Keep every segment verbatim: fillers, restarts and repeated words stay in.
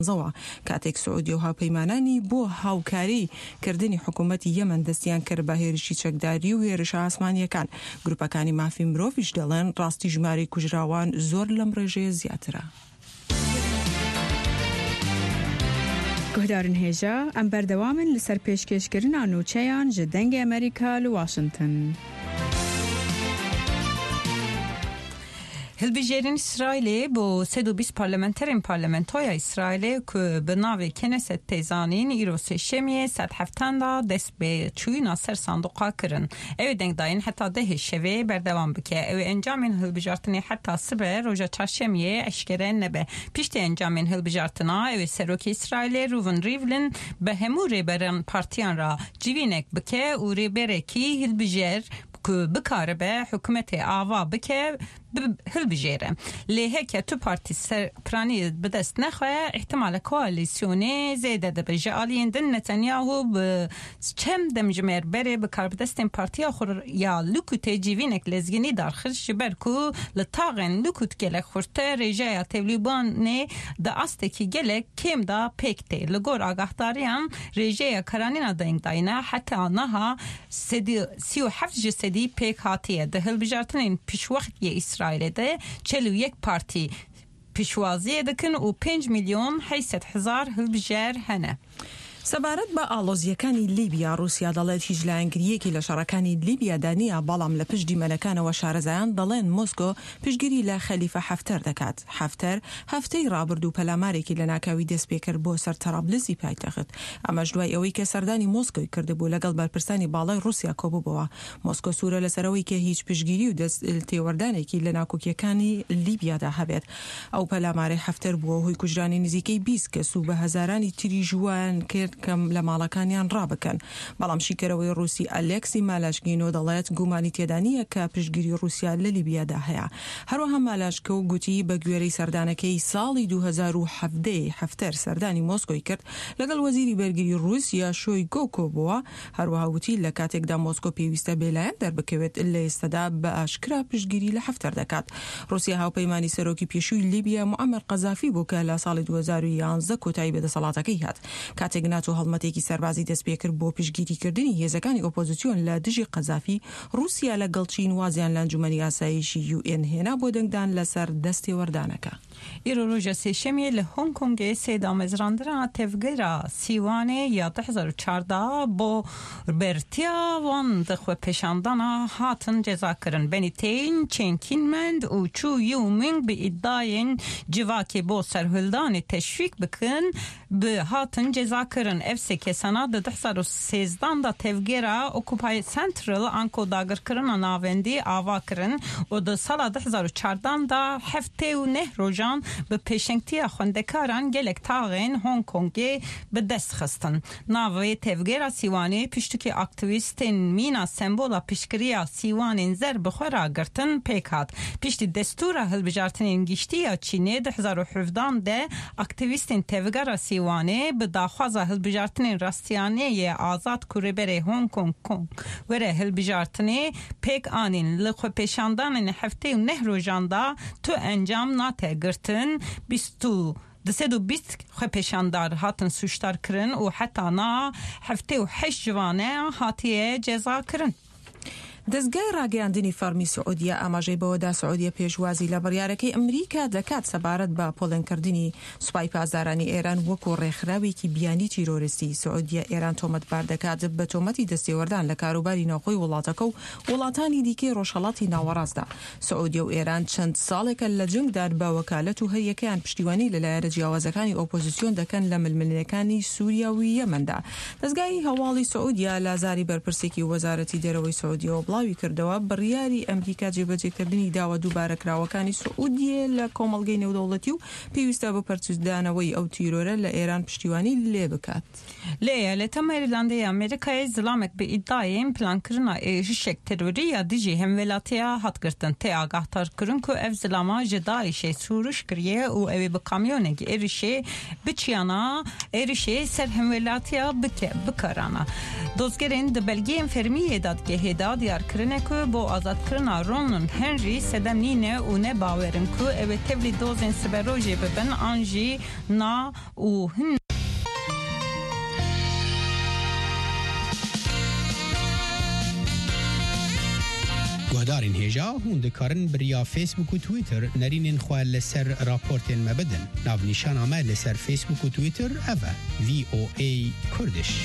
زەوە کاتێک سعودی و هاوپەیمانانی بۆ هاوکاری کردنی حکوومەتی یەمەن دەستیان کرد بە هێرشی چەکداری و هێرشە ئاسمانیەکان. گروپەکانی مافی مرۆڤیش دەڵێن ڕاستی ژمارەی کوژراوان زۆر لەم ڕێژەیە زیاترە. گهدارن هێژە ئەم بەردەوامن لەسەر پێشکەشکردنا نوچەیان ji dengê Amerîka li Washington. هلبجێرین ئیسرائیلê بۆ sed û bîst parlamenterên parlamentoya İsrailê ku bi navê Knesset têzanîn îro sêşemiyê sed heftan da dest bê çûyîna ser sandoqa kirin. Ew ê dengdayîn heta dehê şevê berdewam bike. Ew ê encamên hilbijartinê heta sibe roja çarşemiyê eşkere nebe. Piştî encamên hilbijartina ew ê Serokê İsrailê Reuven Rivlin bi hemû rêberên partiyan ra civînek bike û rêberekî hilbijêr ku bikaribe hikûmetê ava bike hilbijêre. Lê heke tu partî serpiranî bi dest nexe ihtimala koalîsyonê zêde dibe. Ji aliyên din Netanyahu bi çem demjimêr berê bi karbidestên partiya xwe ya Likûdê civînek lezginî darxist ji ber ku li taxên Likûd gelek xurte rêjeya Tevlîbanê di astekî gelek kêm da pêk tê. Li gor agahdariyan rêjeya karanîna dengdayîne heta niha sî û heft ji sedî pêk hatiye. Di hilbijartinên piştwextiyê İsrailê İsrail'de çel û yek partî pişwaziyê dikin û pênc milyon heyset hezar hilbijer hene. سەبارەت بە ئاڵۆزیەکانی لیبیا رووسیا دەڵێت هیچ لایەنگریەکی لە شەڕەکانی لیبیادا نییە، بەڵام لە پشت دیمەنەکانەوە شارەزایان دەڵێن مۆسکۆ پشتگیری لە خەلیفە حەفتەر دەکات. حەفتەر هەفتەی ڕابرد و پەلامارێکی لە ناکاوی دەست پێکرد بۆ سەر تەرابلزی پایتەخت. ئەمەش دوای ئەوەی کە سەردانی مۆسکۆی کردبوو لەگەڵ بەرپرسانی باڵای رووسیا کۆبووبەوە. مۆسکۆ سوورە لەسەرەوەی کە هیچ پشتگیری و دەست تێوەردانێکی لە ناکۆکیەکانی لیبیادا هەبێت. ئەو پەلاماری حەفتەر بووە هۆی کوژرانی نزیکەی بیست کەس و بە هەزارانی تری ژوان کرد کەم لە ماڵەکانیان ڕابکەن. بەڵام شیکەرەوەی رووسی ئەلێکسی مالاشگینۆ دەڵێت گومانی تێدانیە کە پشتگیری رووسیا لە لیبیادا هەیە. هەروەها مالاشکە و گوتی بە گوێرەی سەردانەکەی ساڵی دوو هەزار و هەڤدە حەفتەر سەردانی مۆسکۆی کرد لەگەڵ وەزیری بەرگری رووسیا شۆیگۆ بووە. هەروەها وتی لە کاتێکدا مۆسکۆ پێویستە بێلایەن دەربکەوێت لە ئێستادا بە ئاشکرا پشتگیری لە حەفتەر دەکات. رووسیا هاوپەیمانی سەرۆکی پێشووی لیبیا موعەمەر قەزافی بوو کە لە ساڵی دوو هەزار و یانزە کۆتایی بەدەسەڵاتەکەی هات. کاتێک ناتۆ هەڵمەتێکی سەربازی دەست پێکرد بۆ پشتگیریکردنی هێزەکانی ئۆپۆزیسیۆن لە دژی قەزافی، رووسیا لە گەڵچین وازیان لە ئەنجومەنی ئاسایشی یو ئێن هێنا بۆ دەنگدان لەسەر دەستی وەردانەکە. ئیرۆ ڕۆژە سێشەمیە لە هۆنگ کۆنگê سێدامەزراندنا tevgera Sîwanê ya du hezar û çarda بۆ bertiya wan dixwe pêşandana hatin cezakirin. Benî tên çênkînmend û çû yû min bi îddiayên civakê bo serhildanê teşvîk bikin bi hatin cezakirin. Ev sê kesana di du hezar û sêzdan da tevgera Occupy Central an kodagirkirina navendî ava kirin û di sala du hezar û çardan da heftê û neh rojan bi pêşengtiya xwendekaran gelek taxên Hong Kongê bi dest xistin. Navê tevgera Sîwanê piştîkî aktivîstên mîna sembola piştgiriya Sîwanên zer bi xwe ragirtin pêk hat. Piştî destûra hilbijartinên giştî ya Çînê du hezar û hevdan de aktivîstên tevgera Sîwanê bi daxwaza hilbijartinên rastiyaneyê azad ku rêberê Hong Kong Kong were hilbijartinê pêk anîn. Li xwepêşandanên heftê û neh rojan da tu encam nate girtin. bîst û di sed û bîst xwepêşandar hatin sûcdar kirin û heta na heftê û heşt civane hatiye ceza kirin. دەستگای ڕاگەیاندنی فەرمی سعودیە ئاماژەی بەوەدا سعودیە پێشوازی لە بڕیارەکەی ئەمریکا دەکات سەبارەت بە پۆڵێنکردنی سوپای پازارانی ئێران وەکو ڕێکخراوێکی بیانی تیرۆریستی. سعودیە ئێران تۆمەتبار دەکات بە تۆمەتی دەستێوەردان لە کاروباری ناوخۆی وڵاتەکە و وڵاتانی دیکەی ڕۆژهەڵاتی ناوەڕاستدا. سعودیە و ئێران چەند ساڵێکە لە جنگدار بە وەکالەت و هەریەکەیان پشتیوانی لەلایەنە جیاوازەکانی ئۆپۆزیسیۆن دەکەن لە ململەکانی سووریا و یەمەندا. دەستگای هەواڵی سعودیە لازاری بەرپرسێکی وەزارەتی دەرەوەی سعودیە بڵاوی کردەوە بڕیاری ئەمریکا جێبەجێکردنی داوە دووبارەکراوەکانی سعودیە لە کۆمەڵگەی نێودەوڵەتی و پێویستە بە پەرچدانەوەی ئەو تیرۆرە لە ئێران پشتیوانی لێ بکات. لێ لە تەمەریلاندەی ئەمریکای زلامێک بە ئیددایên plankirina êrişek terorî ya dijî hemvelatiya hatgirtin. Tê agahdar kirin ku ev zilama ji Daişê sûriş kiriye û ew ê bi kamyonekî êrişê biçiyana êrişê ser hemvelatiya bike bikarana. Dozgerên di belgeyên fermiyê dadgehê da diyar کارکرینه که با آزاد کردن رونالد هنری سدم نینه و نه باورن که اوه تبلی دوزن سبروجی ببن آنجی نا و هن گهدارین هجا هون دکارن بریا فیسبوک و تویتر نرینین خواه لسر راپورتین مبدن ناو نشان آمد لسر فیسبوک و تویتر اوه وی او ای کردش.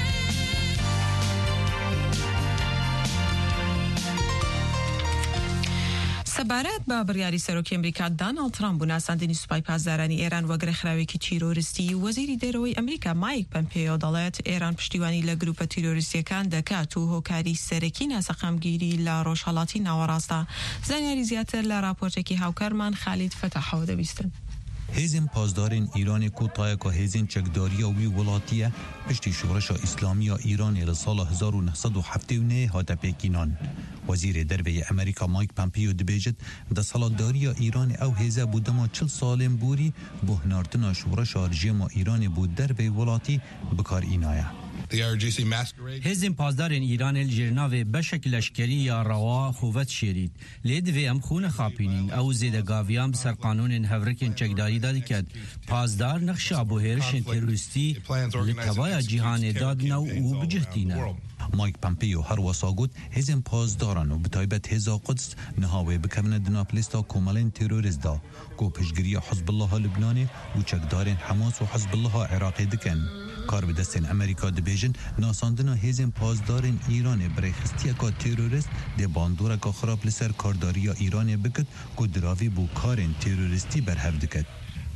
سبارەت بە بڕیاری سەرۆکی ئەمریکا داناڵد ترامپ بوو ناساندنی سوپای پاسدارانی ئێران وەک ڕێکخراوێکی تیرۆریستی وەزیری دەرەوەی ئەمریکا مایک پۆمپیۆ دەڵێت ئێران پشتیوانی لە گروپە تیرۆریستیەکان دەکات و هۆکاری سەرەکی ناسەقامگیری لە ڕۆژهەڵاتی ناوەڕاستە. زانیاری زیاتر لە راپۆرتێکی هاوکارمان خالید فتحەوە دەبیستن. هزم پاسدارین ایران کوتاه که هزین چکداری وی ولاتیه پشتی شورش اسلامی ایران لسال هزار و نهصد و هفتاد و نه هات پکینان. وزیر دربه امریکا مایک پامپیو دبیجت ده سالداری ایران او هزه بودما چل سالم بوری بهنارتنا شورش رژیم ایران بود دربه ولاتی بکار اینایه. هزم پاسدارین ایران الجرناو بشک لشکری یا روا خوفت شیرید لید و ام خون خاپینین او زیده گاویان بسر قانون هفرکن چکداری دادی کد پاسدار نقش ابو هرشن تروریستی لتوای جهان داد نو او بجهتینه. مایک پامپیو هر وساگوت هزم پاسداران و بتایبت هزا قدس نهاوی بکمن دناپلیستا کومالین تروریست دا گو پشگیری حزب الله لبنانی و چکدارین حماس و حزب الله عراقی دکن. کار به دستین امریکا دبیجن ناساندنا هزم پاسدارین ایران برای خستیه که تروریست ده باندوره که خراب لسر کارداری ایران بکد که دراوی بو کارین تروریستی برهف دکد.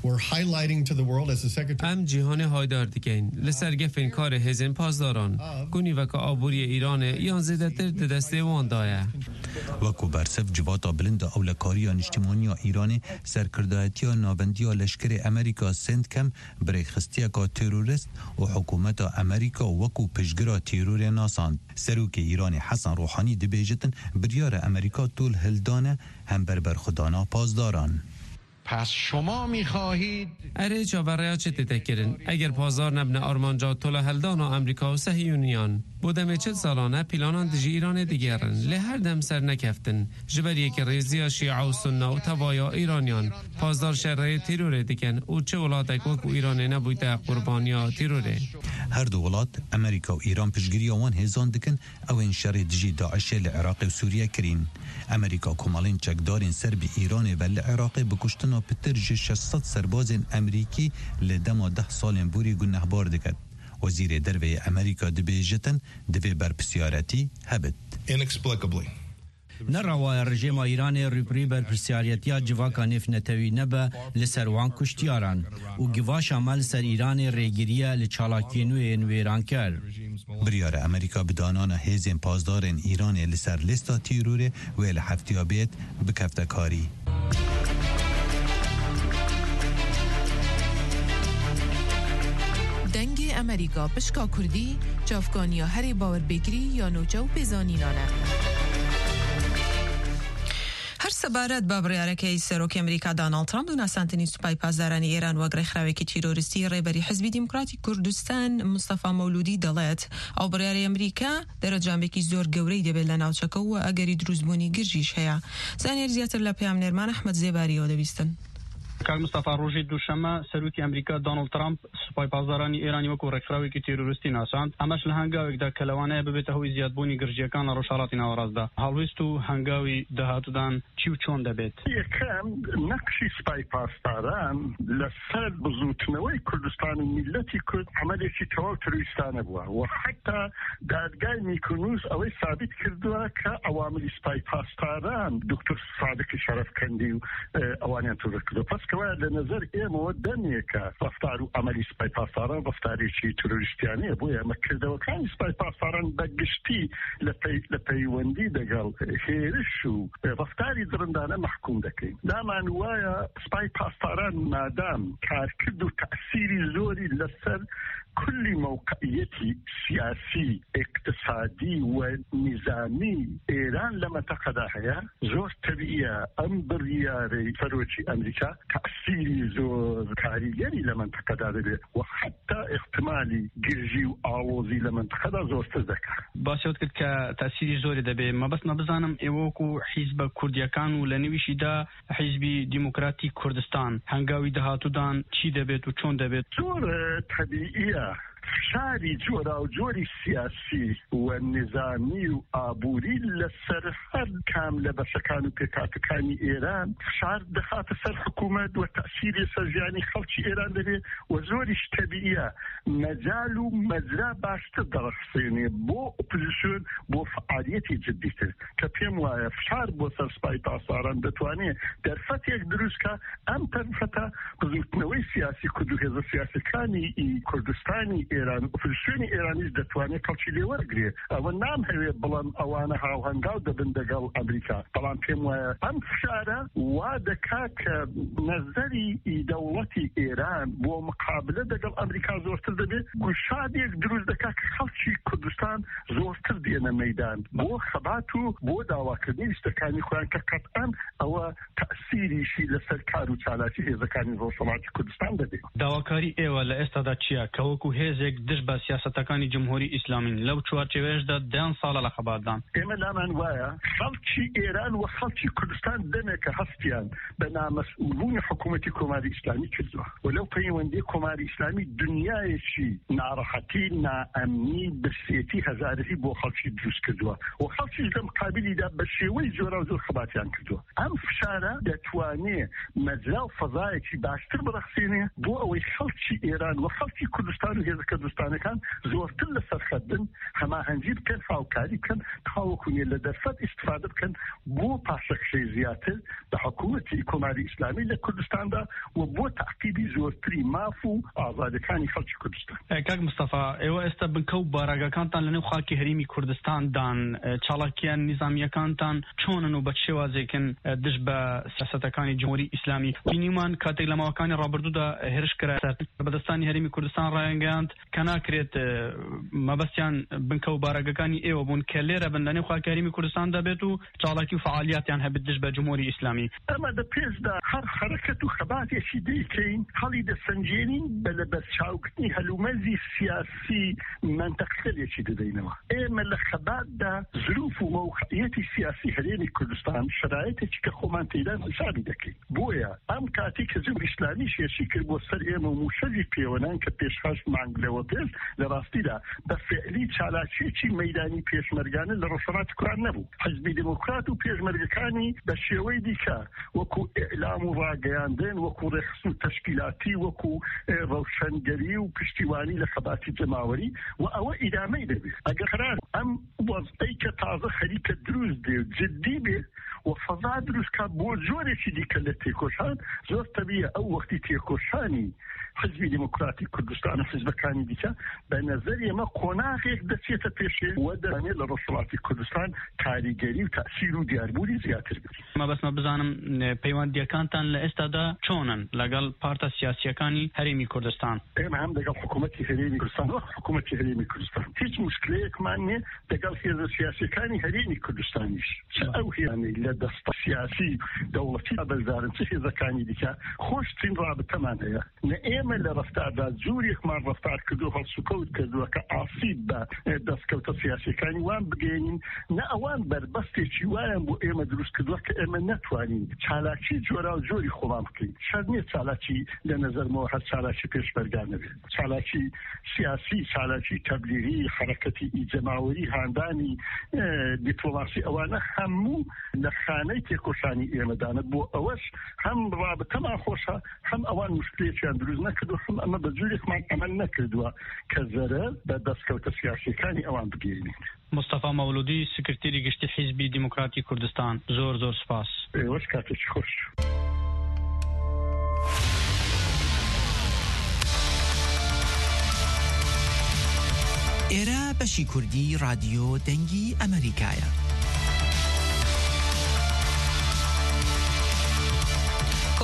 ام جهان هایدار دیگین لسرگفین کار هزم پاسداران گونی وکا آبوری ایران یان زیده تر دسته وان دایه وکو برسف جواتا بلند اولکاری اجتماعی ایران سرکردایتی نابندی لشکر امریکا سند کم برای خستیه که تروریست و حکومت امریکا وکو پشگرا ترور ناساند. سروک ایران حسن روحانی دبیجتن بریار امریکا طول هلدانه هم بربر خدانا پاسداران. پس شما میخواهید اره چا برای چه تتکرن اگر پازار نبنه آرمانجا طول هلدان و امریکا و صهیونیان بودم چل سالانه پیلانان دجی ایران دیگرن لهر دم سر نکفتن جبر یک ریزی شیعه و سنه و توایا ایرانیان پازدار شرعه تیروره دیگن و چه ولادک وکو ایران نبویده قربانیا تیروره. هر دو ولاد امریکا و ایران پشگیری آوان هزان دکن او این شر دجی داعش لعراق و سوریه کرین. امریکا کمالین چکدارین سرب ایران و لعراق بکشتنا پتر ششصد سرباز امریکی لدما ده سال بوری گنه بار دکد. وزیر دروی امریکا دبیجتن دوی برپسیارتی هبت. Inexplicably. نروای رژیم ایران روپری بر پرسیاریتیا جواکا نف نتوی نبه لسروان کشتیاران و گواش عمل سر ایران ریگیریه لچالاکینوی نویران کرد. بریار امریکا بدانان هزین پاسدارن ایران لسر لستا تیروره و لحفتیابیت بکفتکاری. دنگ امریکا پشکا کردی جافگانیا هری باور بگری یا نوچه و بزانینانه. هر سبارەت بە بڕیارەکەی سەرۆکی ئەمریکا داناڵد ترامپ و ناساندنی سوپای پاسدارانی ئێران وەک ڕێکخراوێکی تیرۆریستی ڕێبەری حزبی دیموکراتی کوردستان مستەفا مەولودی دەڵێت ئەو بڕیاری ئەمریکا دەرەنجامێکی زۆر گەورەی دەبێت لە ناوچەکە و ئەگەری دروستبوونی گرژیش هەیە. زانیاری زیاتر لە پەیامنێرمان ئەحمەد زێباریەوە دەبیستن. کاک مصطفی روژی دوشنبه سروکی امریکا دانالد ترامپ سپای پاسدارانی ایرانی وکو ڕێکخراوێکی تیرۆریستی ناساند ئەمەش لە هەنگاوێکدا کە لەوانەیە ببێتە هۆی زیادبوونی گرژیەکان لە ڕۆژهەڵاتی ناوەڕاستدا. هەڵویست و هەنگاوی داهاتوودان چی و چۆن دەبێت؟ یەکەم نەقشی سپای پاسداران لەسەر بزوتنەوەی کوردستان و میلەتی کورد عەمەلێکی تەواو تروریستانە بووە و حتا دادگای میکونوس ئەوەی ثابت کردووە کە ئەوامری سپای پاسداران دکتۆر سادقی شەرەفکەندی و ئەوانیان تووڕە کردووە. کەوا لە نظر ئێمەوە دەمێکە ڕەفتار و ئەمەلی سپای پاسداران ڕەفتارێکی تروریستیانەیە بۆیە ئەمەکردەوەکانی سپای پاسداران بەگشتی لە پەیوەندی لەگەڵ هێرش و ڕەفتاری درندانە مەحکوم دەکەین. دامان وایە سپای پاسداران مادام کارکرد و تەئسیری زۆری لەسەر كل موقعية سياسي اقتصادي ونظامي إيران لما تقدها زور طبيعية أم برياري فروتي أمريكا تأثيري زور كاريجري لما تقدها وحتى احتمالي جرجي وآوزي لما تقدها زور تذكر باسيوت كد كتأثيري زوري دبي ما بس نبزانم إيوكو حزب كرديكان ولنويشي دا حزبي ديمقراطي كردستان هنگاوي دهاتو دان چي دبيت و چون دبيت زور طبيعية فشاری جورا و جوری سیاسی و نظامی و آبوری لسر هر کامل بسکان و پیکاتکانی ایران فشار دخات سر حکومت و تأثیر سرجانی خلچی ایران داره و زورش طبیعیه مجال و مجرا باشتر درخصینه بو اپوزیسیون بو فعالیتی جدیتر که پیم وایه فشار بو سر سپای تاساران دتوانه در فت یک دروس که ام تنفتا بزرگنوی سیاسی کدو هزا سیاسی کانی ای کردستانی ایران اپوزیسیونی ایرانیش دتوانه کلچی لیورگری و نام هوی بلان اوانه هاو هنگاو دبن دگل امریکا بلان پیم وایه ام فشاره و دکاک نظری ای دولتی ایران بو مقابله دگل امریکا زورتر دبی گوشاد یک دروز دکاک خلچی کردستان زورتر دینه میدان بو خباتو بو داواکردنی استکانی خوان که قطعا او تأثیریشی لسر کارو چالاتی هزکانی روشناتی کردستان دبی داواکاری ایوه لئستادا چیه که وکو هزک دش با سیاستکانی جمهوری اسلامی لو چوارچوهش دا دان ساله لخبادان ایمه لامان وایا خلچی ایران و خلچی کردستان دمه که هستیان بنا مسئولون حکومتی کماری اسلامی کردوه ولو پیوندی کماری اسلامی دنیایشی ناراحتی ناامنی برسیتی هزارهی بو خلچی دروس کردوه و خلچی لم قابلی دا بشیوی زورا و زور خباتیان کردوه ام فشاره دتوانه مجرا و فضایکی باشتر برخصینه بو اوی خلچی ایران و خلچی کردستان و هزا کردستان کن زورتر لسر خدن هما هنجی بکن خاوکاری بکن خاوکونی لدرفت استفاده بکن بو پاسخشی زیاتر دا حکومتی کماری اسلامی لکردستان دا و بو تعقیبی زورتری مافو آزادکانی خلچی کردستان کاک مصطفى ایوه استا بنکو باراگاکانتان لنو خاکی هریمی کردستان دان چالاکیان نظامیکانتان چونن و بچشوازیکن دش با سیاستکانی جمهوری اسلامی بینیمان کاتی لماکانی رابردو دا هرش کرد بدستانی هریمی کردستان رایانگاند کنا کرد مبسیان بنکو باراگاکانی ایوه بون کلیر بندانی خاکی هریمی کردستان دا بیتو چالاکی و فعالیاتیان هبت دش با جمهوری اسلامی اما دا پیش دا هر حرکت و خباتی شیدی کین حالی دا سنجینین بلبس شاوکتنی هلومزی سیاسی منطقه شیده دینوا اما لخبات دا ظروف و موقعیتی سیاسی هرینی کردستان شرایطی که خومان تیدان حسابی دکی بویا ام کاتی که جمهوری اسلامی شیشی که با سر اما موشجی پیونان که پیشخاش مانگله و پیش لراستی دا بفعلی چالاچی چی میدانی پیشمرگانه لرسانات کران نبو حزبی دموکرات و پیشمرگکانی بشیوی دیکا وکو اعلام و راگیاندن وکو رخصو تشکیلاتی وکو روشنگری و پشتیوانی لخباتی جماوری و او ادامه دبی اگر قرار ام وضعی که تازه خریک دروز دی جدی بی و فضا دروز که بو زوری چی دیکا لتیکوشان زور طبیعه او وقتی تیکوشانی حزبی دموکراتی کردستان و حزبکانی دیکا به نظر ما قناق یک دستیت پیشه و درانی لرسولاتی کردستان کاریگری و تأثیر و دیاربوری زیادتر بید ما بس ما بزانم پیوندیکانتان لئستادا چونن لگل پارتا سیاسیکانی هریمی کردستان ایم هم دگل حکومتی هریمی کردستان و حکومتی هریمی کردستان هیچ مشکلی یک معنی دگل هیز سیاسیکانی هریمی کردستانیش چه او هیانی لدست سیاسی دولتی بلدارن چه هیزکانی دیکا خوش تین رابطه من هیا نه ایم لرفتار دا زوری اخمار رفتار کدو هل سکوت کدو که آسیب با دست کوتا سیاسیکانی وان بگینین نه اوان بربستی چیوایم بو ایم دروس کدو که ایم نتوانین چالاکی جورا و جوری خوام بکن شاید نیه چالاکی لنظر مو هر چالاکی پیش برگانه بید چالاکی سیاسی چالاکی تبلیغی حرکتی جماوری هاندانی دیپلوماسی اوانه همو لخانه تکوشانی ایم داند بو اوش هم رابطه ما خوشه هم اوان مشکلی چیان دروز نکدو هم اما بجوری خمان عمل نکدو که ضرر به دست کوت سیاسی کانی اوان بگیرین مصطفى مولودی سکرتیری گشتی حزبی دموکراتی کردستان زور زور سپاس وش کاتش خوش ئێرە بەشی کوردی رادیۆ دەنگی ئەمریکایە.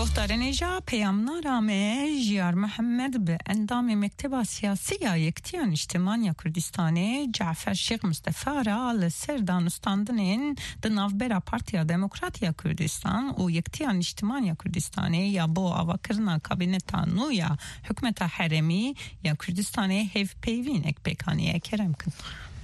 گفتارنجا پیامنامه جیار محمد به اندام مکتب سیاسی یکتیان اجتماعی کردستان جعفر شیخ مصطفی را لسر دانستاندنین دنافبرا پارتیا دموکراتیا کردستان و یکتیان اجتماعی کردستان یا با آواکرنا کابینت نویا حکمت حرمی یا کردستان هیف پیوین اک بکانی کرم کن.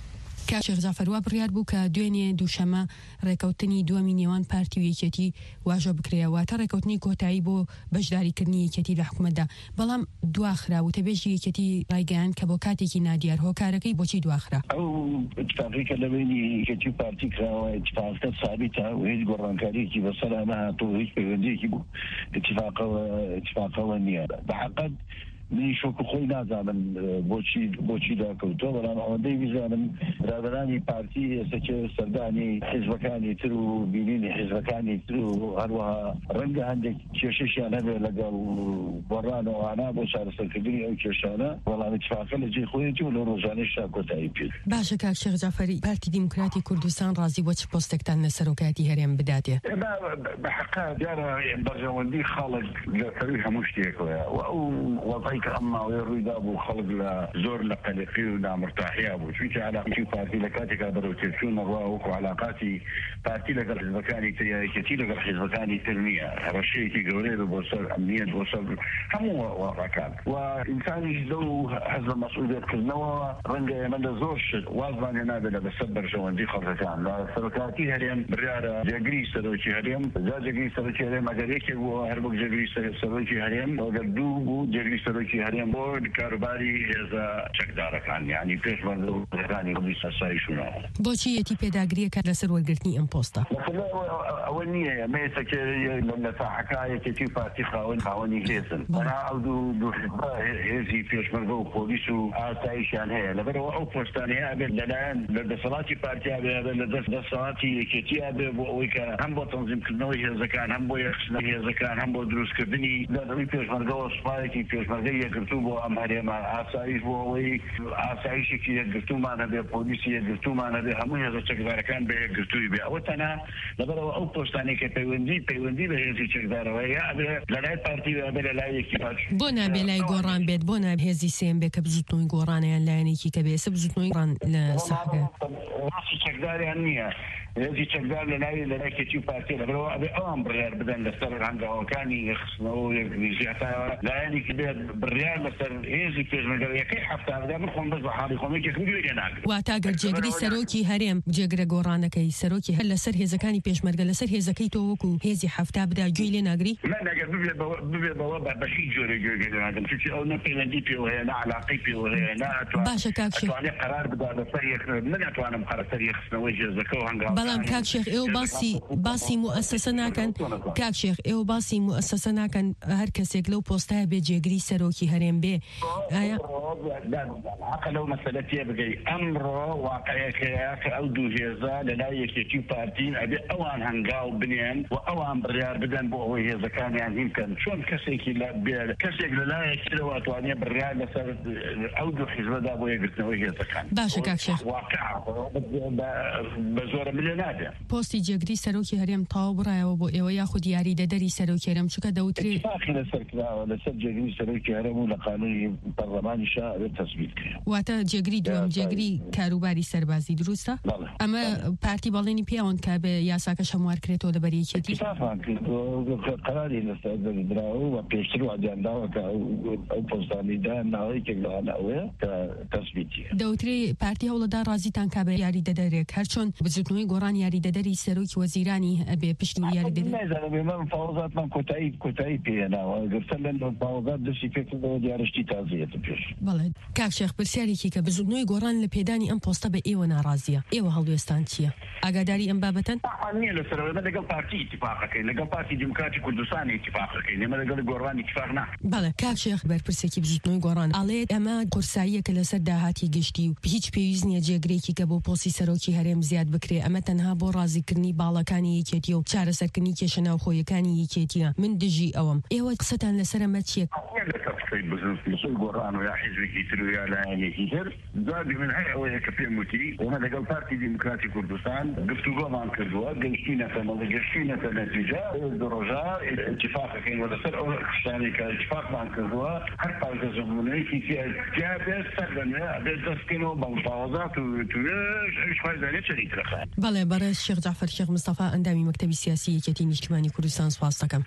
که شیخ جعفر و بریار بو که دوینی دوشمه ریکوتنی دو مینیوان پارتی و یکیتی واجب بکریه و تا ریکوتنی کوتایی بو بجداری کرنی یکیتی لحکومت ده بلام دو آخره و تبیجی یکیتی رایگان که با کاتی که نادیار هو کارکی بچی دو آخره او اتفاقی که لبینی یکیتی پارتی که اتفاقات ثابته و هیچ گرانکاری که بسره ما تو هیچ پیوندی که بو اتفاق و اتفاق و نیه بحقد من شوک خوی نزدم بچی بچی داکوتو ولی آمده میزنم رادرانی پارتی سچه سردانی حزبکانی ترو بینی حزبکانی ترو هر وها رنگ هندی کششی آنها لگال بران و آنها باشار سرکدی او کشانه ولی اتفاقی لجی خوی جو لروزانش کوتاهی پید. باشه که شیخ جعفری پارتی دموکراتی کردستان راضی و چه پستکتن نسروکاتی هریم بداده؟ بحقیقت جارا برجوندی خالق لطری هموشتی کوه و او وضعی اما ويروي دابو خلق لا زور لقلقي ولا مرتاحيه ابو شو على شي بارتي لكاتي قدروا تشون الروح وعلاقاتي بارتي لك الحزبكاني كثير لك الحزبكاني تنميه رشيتي قولي بوصل امنيه بوصل هم وراكان وانسان يجدو حزب المسؤوليه كنوا رنجه من زورش واضبان هنا بلا بسبر جوندي خلصان لا سركاتي هريم برياره جاغري سروتي هريم جاغري سروتي هريم اگريك و هربك جاغري سروتي هريم وقدو جاغري سروتي هريم بود کارباری هزا چکدار کن یعنی پیش بردو هرانی قبلی سایشونه. با چی یتی پیداگری کرد لسر ورگرتنی ام پاستا؟ مثلا اولنیه میشه که لطاحکای که تی پارتی خاون خاونی هستن. أنا أودو دو هذي فيش مرجو بوليسو عايشان هي لبرو أو فستانية قبل للآن للصلاتي بارتي قبل للصلاتي كتير قبل ويكا هم بتنظيم كنوي إذا كان هم بيخسنا إذا كان هم بدروس كدني لأنه فيش مرجو سبايكي فيش مرجو يكتبو أم هري ما عايش بوي عايش كي يكتبو ما نبي بوليسي يكتبو ما نبي هم هذا شكل كان بيكتبو بي أوتنا لبرو أو فستانية كبيوندي بيوندي بهذي شكل ويا قبل للآن بارتي قبل لا يكفاش بنا بلاي قران بيت بنا بهذي سين بك بزوتنوي قران يعني كي كبيس بزوتنوي قران لصحة نفس الشكل يعني هذي شغال للاي للاي كتير بارتي لو ابي امر بدل السر عنده كان يخصنوا يجي حتى لا يعني كده بالريال مثلا هذي في المجال كي حتى هذا بنكون بس حالي خمي كيف بيجي هناك واتاجر جغري سروكي هرم جغري قرانكي سروكي هلا سر هذا كان بيش مرجل سر هذا كي توكو هذي حفتا بدا جيلي ناغري لا لا بيبي بيبي بوابه بشي جوري جوري هذا في او نبي ندي وهي لا علاقتي وهي لا باشا كاكشي قرار بدا سريخ من اتوانا مقرر سريخ سنوي زكو هنغا بلام كاكشيخ ايو باسي باسي مؤسسه ناكن كاكشيخ ايو باسي مؤسسه ناكن هر کسیک لو پسته به جگری سروکی هرم به آیا حق لو مسألتي بقي امر واقعي كياك او دو هيزا لا يكتي بارتين ابي اوان هنغاو بنيان واوان بريار بدن بو هيزا كان يعني يمكن شلون كسيك لا كسيك لا يكتي واتواني بريار لسر او دو حزب دا بو يقتنوا هيزا كان باشا كاكشيخ واقع بزور مليونات پستی جگری سروکی هرم تاوبرا و بو ایو یاخد یاری ددری سروکی هرم چوکا دوتری اتفاقی لسر كلا لسر جگری سروکی هرم و لقانونی برلمانی شاء بالتثبيت واتا جگری دوم جگری کاروباری سربازی درسته؟ اما پارتی بالینی پیان که به یاساک شمار کرده و برای چیتی؟ اتفاقا قراری لسر دراو و پیشتر و اجنده و که او پستانی ده نهایی که لحانه اوه که تثبیتی دوتری پارتی هولدار رازی تان که به یاری ددرک هرچون بزرگنوی گوران یاری ددری سروک وزیرانی به پشتو یاری ددر نه زنه به من فاوضات من کتایی کتایی پینا و گفتن فاوضات دستی فکر دو دیارشتی تازیت پیش بله کاک شیخ برسیاری که بزرگنوی گوران لپیدانی ام پسته به ایو ناراضیه ایو هەڵوێستان چییە؟ ئاگاداری ئەم بابەتەن؟ نییە لەسەرەوەی مە لەگەڵ پارتی اتفاقەکەین لەگەڵ پارتی دموکراتی کوردستانی اتفاقەکەین ئێمە لەگەڵ گۆڕانی اتفاق نا. بەڵێ کاک شێخ بەرپرسێکی بزوتنەوەی گۆڕان ئەڵێت ئەمە قورساییەکە لەسەر داهاتی گشتی و هیچ پێویست نییە جێگرێکی کە بۆ پۆستی سەرۆکی هەرێم زیاد بکرێ ئەمە تەنها بۆ ڕازیکردنی باڵەکانی یەکێتی و چارەسەرکردنی کێشە ناوخۆیەکانی یەکێتیە من دژی ئەوەم ئێوە قسەتان لەسەر ئەمە چییە؟ في بزنس مسؤول قرآن ويا حزب كيتر ويا لا كيتر زاد من هاي أو كفي موتي وهذا قال بارتي ديمقراطي كردستان قفتوا قوام كردوا قلتينا فما قلتينا فنتيجة درجة اتفاق كين ولا سر يعني كاتفاق مع كردوا حتى الزمني في جابه سرنا بالدسكينو بمفاوضات وتوش ايش فايده نشري ترخان بله برای شیخ جعفر شیخ مصطفى اندامی مکتبی سیاسی کتی نیشتمانی کردستان سپاس دکم.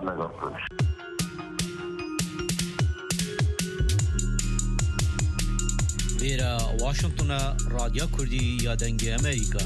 ویرا واشنطن رادیو کردی یا دنگ امریکا.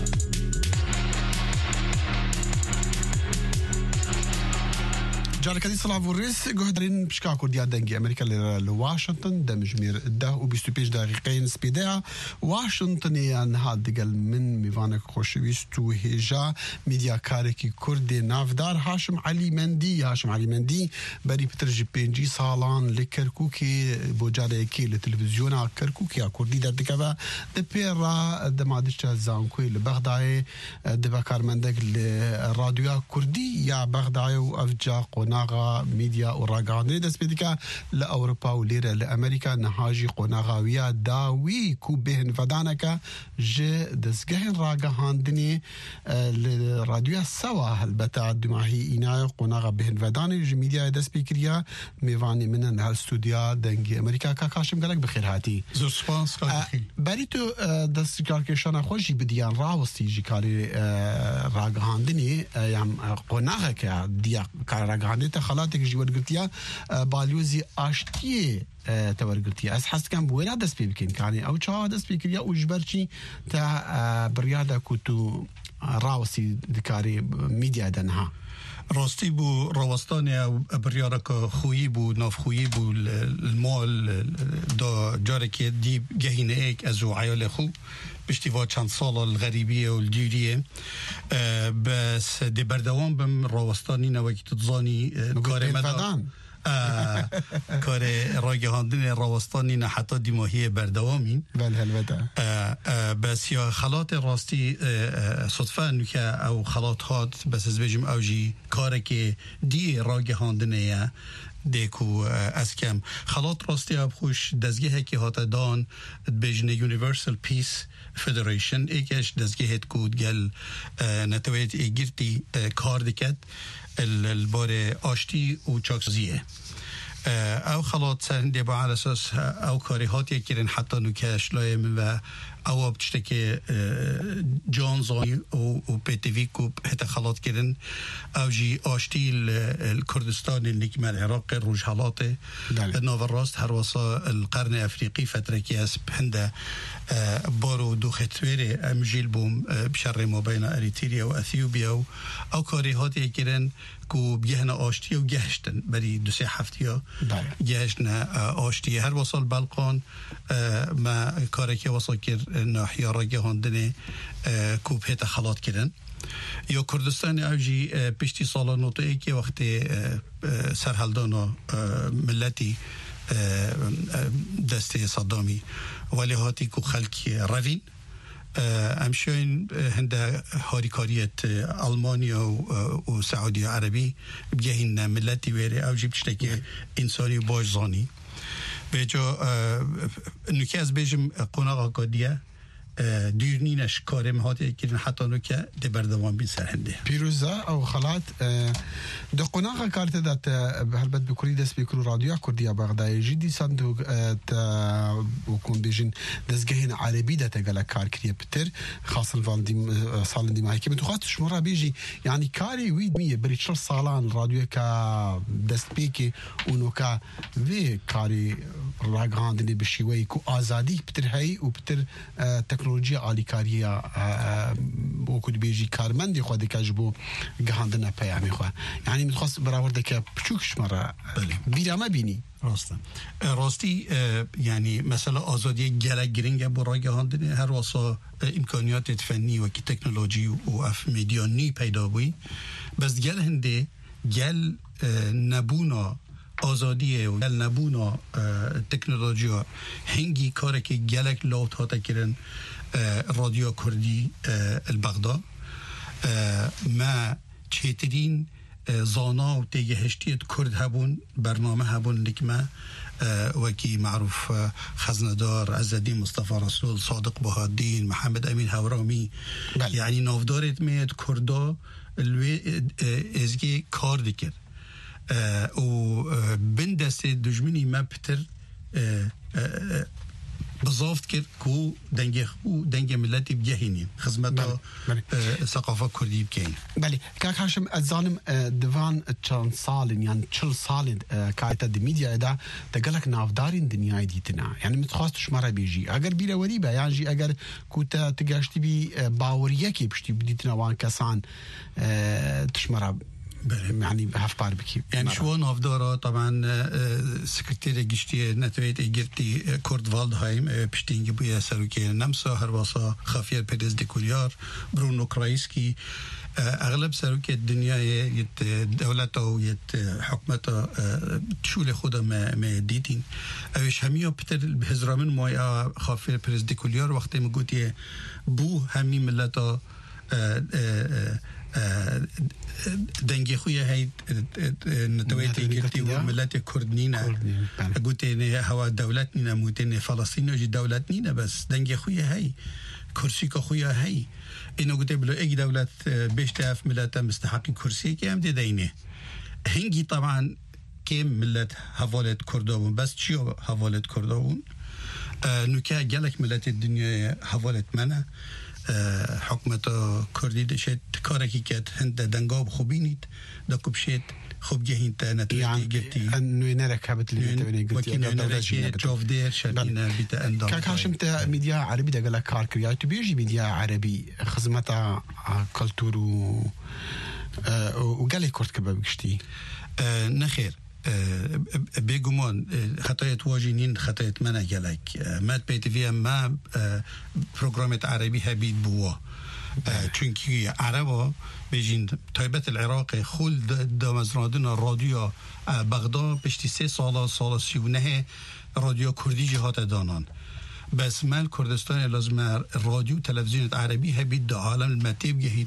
جاركدي صلاح فوريس قهدرين بشكا كرديا دنجي أمريكا لواشنطن دمجمير ده وبيستو بيش دقيقين سبيدها واشنطن يعني هاد دقل من ميفانك خوشويستو هجا ميديا كاريكي كردي نافدار هاشم علي مندي هاشم علي مندي بري بترجي بينجي صالان لكركوكي بوجاريكي لتلفزيونا كركوكي كردي در دكذا دبيرا دمادش زانكوي لبغداي دبكار مندق لراديو كردي يا بغداي وأفجا قناغا ميديا وراغاني دس بيديكا لأوروبا وليرة لأمريكا نهاجي قناغاويا داوي كو بهن فدانكا جي دسگهن راغاندني لراديو سوا هلبتا دماهي إناي قناغا بهن فداني جي ميديا دس بيكريا ميواني منن هالستوديا دنگي أمريكا كاكاشم قالك بخير هاتي زور سپاس كاكي بريتو دس كاركشانا خوشي بديان راوستي جي كاري راغاندني يام قناغا كا ديا كارا غاندته خلاتك جوار قلتيا باليوزي اشتي تور قلتيا اس حس كان بولا دس بيكين كان او تشا دس بيكيا وجبرشي تا برياده كنتو راوسي دكاري ميديا دنها راستی بو روستانی بریاره که خویی بو ناف خویی بو المال دا جاره که دی گهینه ایک از عیال خوب بشتیوا چند سال الغریبیه و الدیریه بس دی بردوان بم روستانی نوکی تتزانی کار مدان کار راگهاندن راوستانی نه حتی دیماهی بردوامین بله البته بس یا خلات راستی صدفه نوکه او خلات هات بس از بجم اوجی کاره که دی راگهاندنه دیکو از کم خلات راستی اب خوش دزگه که هات دان بجنه یونیورسال پیس فدریشن ایکش دزگه هت کود گل نتوید ایگرتی کار دکت الباره آشتی و چاکسازیه او خلاط سرنده با على اساس او کاری هاتی کرن حتی نوکش لایم و او بتشتكي جون زاي و بيتيفيكو هتا خلاط كرن او جي اشتي الكردستان اللي كما العراق الرجحالاته نوف الراست هروسا القرن الافريقي فتره كياس بهندا بارو دو ختويري امجيل بوم بشر ما بين اريتريا واثيوبيا او كاري هاتي كرن كو بيهنا اشتي و گهشتن بري دو سه هفتيا گهشنا اشتي هر وصل بلقان ما كاري كي وصل كر ناحیه راگهاندن کوب هتا خلاط کردن یا کردستان اوجی پشتی سالا نوتو ای که وقتی سرحلدانا ملتی دسته صدامی ولی هاتی کو خلکی روین امشاین هنده هاریکاریت آلمانیا و سعودی عربی بگهین ملتی ویره اوجی بشتکی انسانی باش زانی بجا نوکه از بیجم قناغا قادیه دیرنینش کارم هاتی که حتی نوکه دی بردوان بین سرهنده پیروزه او خلات دو قناغا کارت دات هلبت بکری دست بکرو رادیو کردیا بغدای جدی صندوق وکون بیجن دزگهین عربی دات گلا کار کریه بتر خاصل فاندیم سالن دی ماهی که بتوخات شمرا بیجی یعنی کاری وید میه بریچل سالان رادیو کا دست بیکی اونوکا وی کاری راگاندنی بشیوی کو آزادی بتر هی و بتر تکنولوژی آلیکاریه وکود بیجی کارمندی خود کجبو گهاندن پیامی خو یعنی میخواست برآورده که بچوکش مرا بیرا ما بینی راسته راستی یعنی مثلا آزادی گله گرینگ برای گهاندن هر واسه امکانیات فنی و کی تکنولوژی و اف میدیانی پیدا بوی بس گل هنده گل نبونا آزادیه و گل نبونا تکنولوژی هنگی کاری که گلک لوت ها تکرن رادیو کردی البغدا ما چهترین زانا و تیگهشتیت کرد هبون برنامه هبون لکمه وكي معروف خزندار عزالدين مصطفى رسول صادق بهادين محمد أمين هورامي بل. يعني نافدارت ميت كردا الوي ازگی کار دکر و بندست دجمنی ما بتر بزافت کرد که دنگ خو دنگ ملتی بجهینیم خدمت ثقافت کردی بکین. بله که هاشم ازانم دوان چند سال يعني چل سال كايتا دي ميديا دا تقلك نافدارين دنياي ديتنا يعني متخواستش مرة بيجي اگر بيرا وريبا يعني جي اگر كوتا تقاشتي بي باوريكي بشتي بديتنا وان كسان تشمرا يعني هفبار بكي يعني شو نافدارا طبعا سكرتير جشتي نتويت اجرتي كورد والدهايم بشتينجي بويا سروكي نمسا هرواسا خافير بيريز دي كوليار برونو كرايسكي اغلب سروكي الدنيا يت دولته ويت حكمته تشول خدا ما ما ديتين اوش هميو بتر بهزرامن مويا خافير بيريز دي كوليار وقت ما قلت بو همي ملتا دنگی خوی هی نتویتی گرتی و ملت کرد نینا گوتی هوا دولت نینا موتی فلسطین و جی دولت نینا بس دنگی خوی هی کرسی که خوی هی اینو گوتی بلو اگه دولت بیشتر اف ملت مستحقی کرسی که هم دی دینه هنگی طبعا که ملت حوالت کردابون بس چیو حوالت کردابون نوکه گلک ملت دنیا حوالت منه حکمت کردی دشت کاری که کرد هند دنگاب خوبینید دکوب شد خوب جهین تا نتیجه گرتی انه نركبت اللي تبني قلت يا دولة جوف دير شدينا بيتا اندام كاك هاشم تا ميديا عربي دقلا كار كريا تبيجي ميديا عربي خدمتها كولتور و وقال لي كرت كباب قشتي نخير بيجومون خطايات واجنين خطايات منا جالك مات بيت فيها ما برنامج عربي هبيت بوا چونکی عربا بیجین تایبت العراق خول دامزرادن رادیو بغداد پشتی سه سال سال سی و نه رادیو کردی جهات دانان بس مال کردستان لازم رادیو تلویزیون عربی هبید دا عالم المتیب گهید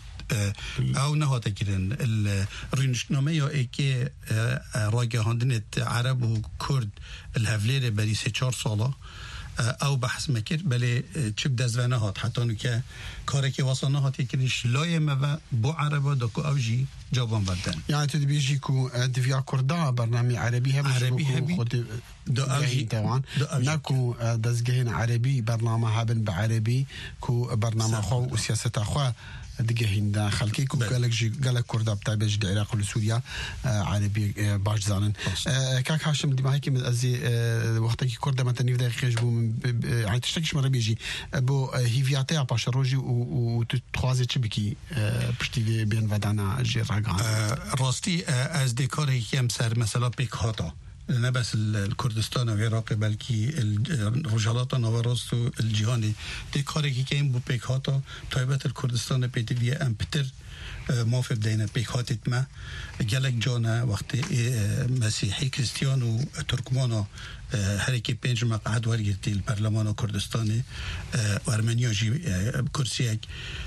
او نهاته کرن الرینشنامه یا ای که راگه هاندنت عرب و کرد الهفلیر بری سه چار ساله او بحث مکر بله چب دزوانه هات حتی نو که کاری که واسانه هاتی کردش لایم و بو عربا داکو اوجی جوابان بدن يعني تدي بيجي كو دفيا كردا برنامج عربي هم عربي هبي خد دا اوجي طبعا ناكو دزجهين عربي برنامج هابن بعربي كو برنامج خو وسياسه خو دقه هندا خلكي كو قالك جي قالك كردا بتاع بيج العراق وسوريا عربي باش زانن كاك هاشم دي ما هيك من ازي وقتك كردا ما تني بدي خيجبو يعني تشتكيش مره بيجي بو هيفياتي باش روجي و تخوازي تشبكي بشتي بين ودانا جي راغان راستي از دي كاري كم سر مثلا بيك هاتا نه بس الكردستان و العراق بلکه رجالات نوراست و الجهانی دی کاری که این بو پیک هاتا تایبت الکردستان پیتویه ام پتر موافق دینه پیک هاتت ما گلک جانه وقتی مسیحی کریستیان و ترکمان هر کی پنج مقعد ورگرتی البرلمان کردستانی و ارمنیا جی کرسیک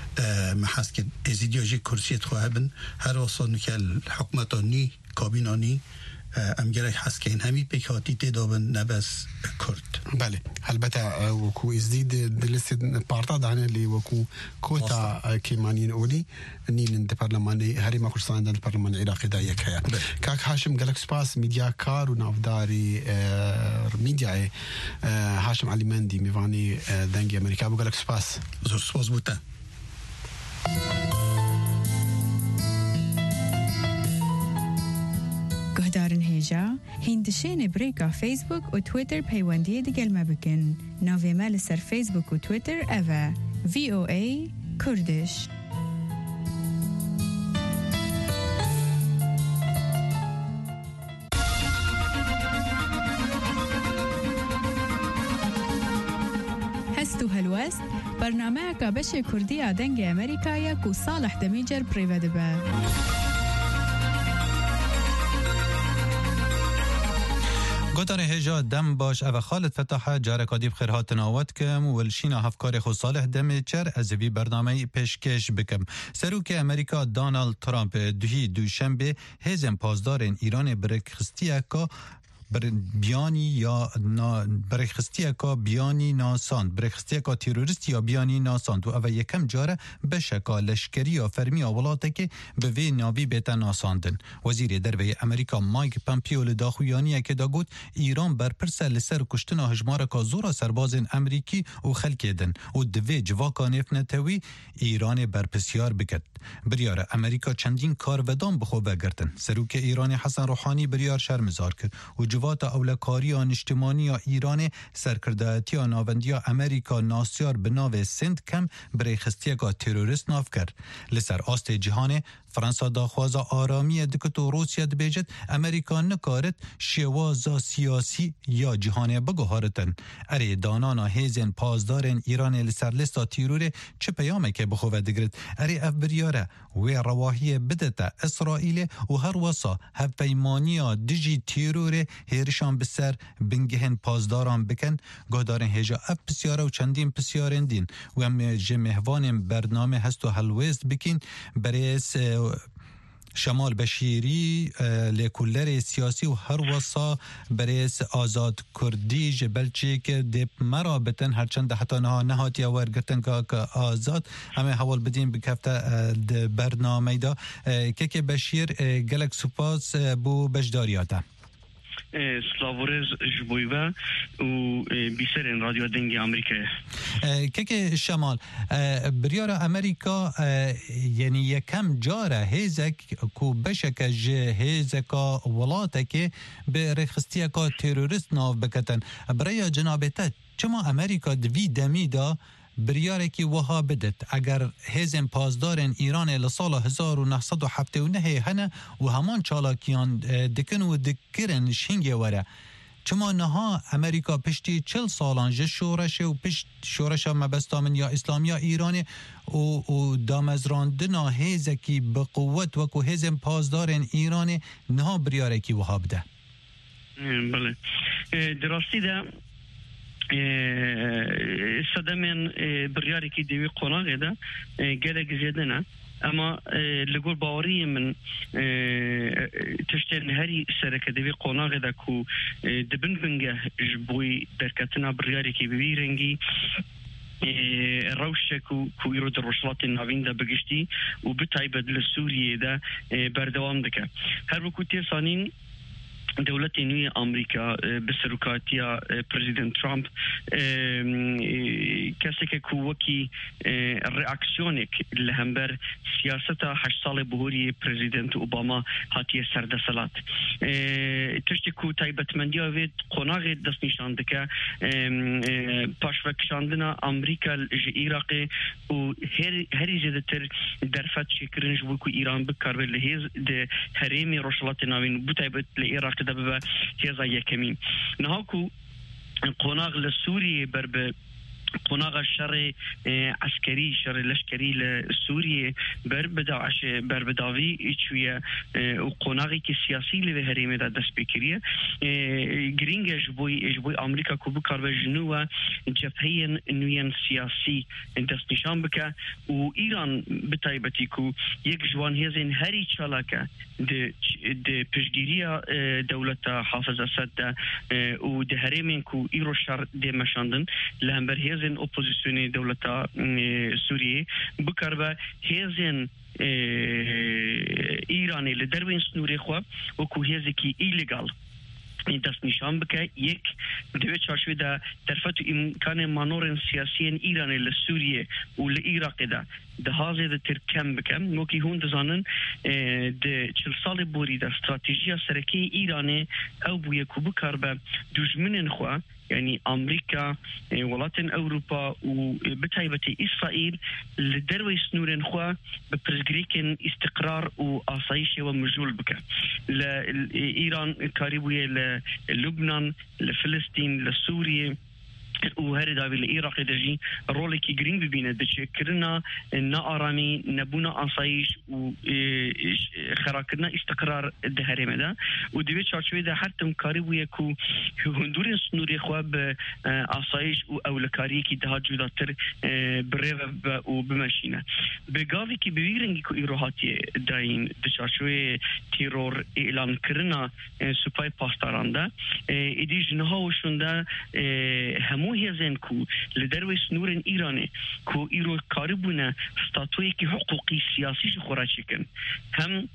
محس که ازیدیا جی کرسیت خواهبن هر وصل که الحکومتانی کابینانی ام گرای حس که این همی پیکاتی تدابن نبس کرد بله البته وكو ازديد دلست بارتا دانه اللي وكو كوتا كيمانين اولي نين انت برلماني هري ما كرسان دان البرلمان العراقي دا يكايا كاك هاشم قالك سباس ميديا كار ونافداري ميديا هاشم علي مندي ميفاني دنجي امريكا قالك سباس زور سباس بوتا گهدارن هیجا هندشین بریکا فیسبوک و تویتر پیوندی دیگل ما بکن ناوی مال سر فیسبوک و تویتر اوه وی او ای کردش هستو هلوست برنامه که بشه کردی آدنگ امریکایی کو صالح دمیجر پریوده به گوتان هجا دم باش او خالد فتاحه جارکادی بخیر هات ناوت کم و الشینا هفکار خو صالح دم چر از وی برنامه پیشکش بکم سروک امریکا دونالد ترامپ دوی دوشنبه هزم پاسدار ایران برک خستیه که بیانی یا برخستی که بیانی ناساند برخستی که تروریست یا بیانی ناساند و اوه یکم جاره بشکا لشکری یا فرمی اولاته که به وی ناوی بیتا ناساندن. وزیر دروی امریکا مایک پامپیو لداخویانی که دا گوت ایران برپرسه لسر کشتنا هجماره که زورا سربازن امریکی و خلکیدن و دوی جواکا نفنتوی ایران برپسیار بکد. بریار امریکا چندین کار ودان بخو بگردن. سروک ایران حسن روحانی بریار شرمزار کرد و جوات اولکاری آن اجتماعی ایران سرکردایتی آن آوندی امریکا ناسیار بناو سند کم برای خستی که تروریست ناف کرد. لسر آست جهان فرانسا داخواز آرامی دکت و روسیه دبیجد امریکا نکارد شوازا سیاسی یا جهان بگوهارتن. اره دانانا هیزن پازدارن ایران لسر لستا تیروره چه پیامه که بخواه دگرد. اره اف بریاره و رواهی بدتا اسرائیل و هر وصا هف پیمانیا دیجی تیروره هیرشان بسر بنگهن پازداران بکن گهدارن هجا اف پسیاره و چندین پسیارن دین و هم جمهوان برنامه هست و حلویست بکن برای شمال بشیری لکولر سیاسی و هر وصا برای آزاد کردی جبلچه که دیب مرا بتن هرچند حتی نه نهاتی ورگتن که آزاد همه حوال بدین بکفته برنامه دا که که بشیر گلک سپاس بو بجداریاته سلاورز جبویبا و بیسرین رادیو دنگی امریکا که که شمال بریار امریکا یعنی یکم جاره هیزک کو بشک جه هیزکا ولاته که به رخصتی که تروریست ناو بکتن برای جنابته چما امریکا دوی دمی دا بریاره که وها بدت اگر هزم پازدارن ایران لسال هزار و نهصد و هفتاد و نه هنه و همان چالاکیان دکن و دکرن شنگه وره چما نها امریکا پشتی چل سالان جه شورشه و پشت شورشه مبستامن یا اسلامی یا ایرانی و, و دامزراندنا هزکی بقوت وکو هزم پازدارن ایرانی نها بریاره که وها بده. بله دراستی ده صدمن بریاری که دیوی قناغه ده گلک زیاده نه اما لگور باوری من تشتر نهاری سرکه دیوی قناغه ده که دبن بنگه جبوی درکتنا بریاری که ببی رنگی روشه کو کو یرو در رشلات ناوین ده بگشتی و بتایبد لسوریه ده بردوام دکه هر وکو تیر سانین دولت نوی آمریکا بسروکاتیا پرزیدنت ترامپ کسی که کوکی ریاکسیونک لهمبر سیاست هشت سال بهوری پرزیدنت اوباما هاتی سرد سلات تشتی کو تایبت مندیا وید قناغ دست نشانده که پاشوکشاندنا آمریکا عراق و هر هری زیاده تر درفت شکرنج بو کو ایران بکار به لحیز ده حریم رشلات ناوین بو تایبت لعراق ده ببا هزا یکمین نهاکو قناغ لسوریه برب قناغ الشر عسكري شر لشكري لسوريا برب داعش برب داوي شويه وقناغي كسياسي لهريمه دا دسبيكريه جرينج جبوي جبوي امريكا كوبو كارب جنوا جبهين نوين سياسي دسنشان بك وايران بتايبتيكو يك جوان هزين هري تشالاكا د د بجديريا دولة حافظ اسد و د هريمن كو ايرو شر د مشاندن لهمبر هزين اوبوزيسيوني دولة سوريا بكربا هزين ایرانی لدروین سنوری خو و کو هزکی ایلیگال دست نشان بکه یک دوی چارشوی دا طرفت امکان مانورن سیاسیین ایرانی لسوریه و لعراق دا ده هازه ده ترکم بکم موکی هون دزانن ده چل سال بوری ده استراتیجیا سرکی ایرانی او بوی کو بکار به دجمنن خو يعني أمريكا ولاتن أوروبا وبتايبة إسرائيل لدروي سنورن خوا ببرزجريكن استقرار وآسايش ومجول بك لإيران كاريبوية للبنان لفلسطين لسوريا و هر داوی العراق دجی رولی کی گرینگ ببینه دچکرنا ناآرامی نبونا آسایش و خراکرنا استقرار دهرمه ده و دوی چارچوبه ده هر تم کاری بویه کو هندور سنوری خواب آسایش و اولکاری کی ده جداتر بره و بمشینه بگاوی کی ببینگی کو ایروهاتی داین دچارچوبه تیرور اعلان کرنا سپای پاسدارانده ایدی جنها وشونده همو هزن کو لدروی سنورن ایرانه کو ایرو کاربونه ستاتوی کی حقوقی سیاسی خورا چکن هم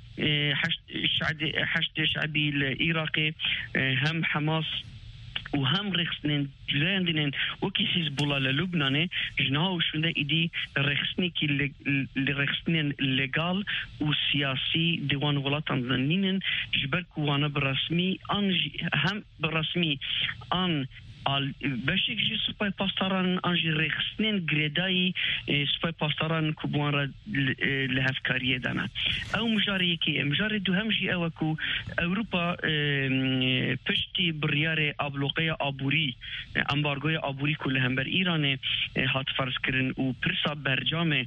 حشد شعبی العراقي هم حماس وهم رخصنين جلاندين وكي حزب الله للبنان جناو شنده ايدي رخصني كي لرخصنين ليغال وسياسي ديوان ولاتان زنينن جبرك وانا برسمي ان هم برسمي ان al beşik ji spay pastaran anji rexsnen gredai spay pastaran ku buara le hafkariye dana او مجاري كي مجاري دو همجي اوكو اوروبا پشتي برياره ابلوقيه ابوري امبارغوي ابوري كل هم بر ايران هات فرض كرن و پرسا برجام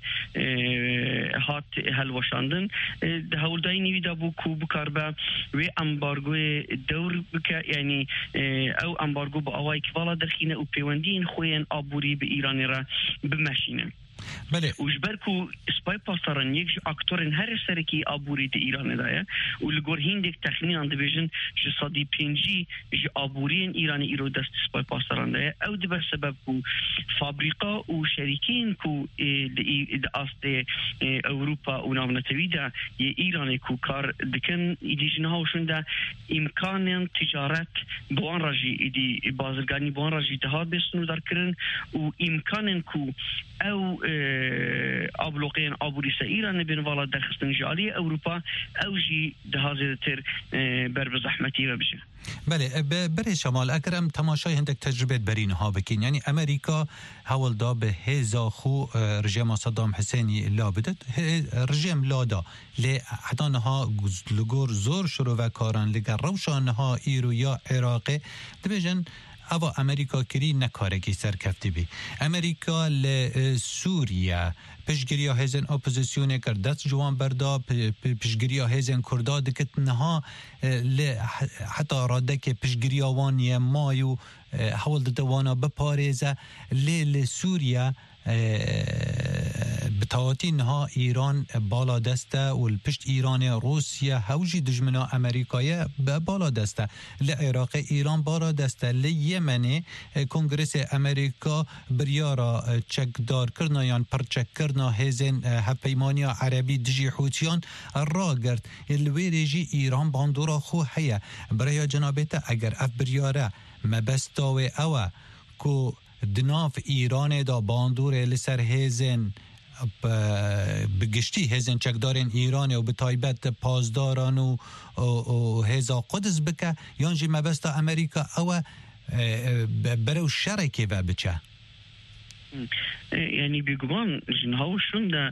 هات هل وشاندن ده هول دايني ويدا بو كو بكاربا و امبارغوي دور بك يعني او امبارغو باوای كوالا درخينه و پیوندين خوين ابوري به ايران را بمشينه بله وجبركو سباي باستران يك اكتورن هر سركي ابوري دي ايران دايا ولغور هندك تخنين اند ديفيجن جو صدي بينجي جو ابورين ايران ايرو دست سباي باستران دايا او دي بسبب كو فابريقا وشركين كو دي است اوروبا ونامنتويدا ايران كو كار دكن يديجنها وشندا امكان تجارت بوان راجي دي بازرگاني بوان راجي تهاد بسنو دار كرن وامكان كو او ابلوقين ابوريس ايران بين والا دخستن جاليه اوروبا او جي دهازتر بر زحمتي وبشه بله بره شمال اکرم تماشای هندک تجربه برین ها بکین یعنی امریکا حول دا به هزا خو رژیم صدام حسینی لا بدت رژیم لا دا لی حدانها لگور زور شروع و کاران لگر روشانها ایرو یا عراق دبیجن اوا امریکا کری نکاره کی سرکفتی بی امریکا ل سوریا پشگیریا هزن اپوزیسیون کردت جوان بردا پشگیریا هزن کردا دکت نها ل حتی راده که پشگیریا وانی مایو حول دوانا بپاريزه ل سوریا بتاوتی نها ایران بالا دسته و الپشت ایران روسیه هوجی دجمنا امریکایه بالا دسته لعراق ایران بالا دسته لیمن کنگرس امریکا بریارا چکدار کرنا یان پرچک کرنا هزن هفیمانیا عربی دجی حوتیان را گرد الویریجی ایران باندورا خو حیه برای جنابیت اگر اف بریاره مبستاوه اوه کو دناف ایران دا باندور لسر هزن بگشتی هزن چکدارن ایران و به تایبت پازداران و هزا قدس بکه یانجی مبستا امریکا او برو شرکی و بچه يعني بيجوان جنهاو شوندا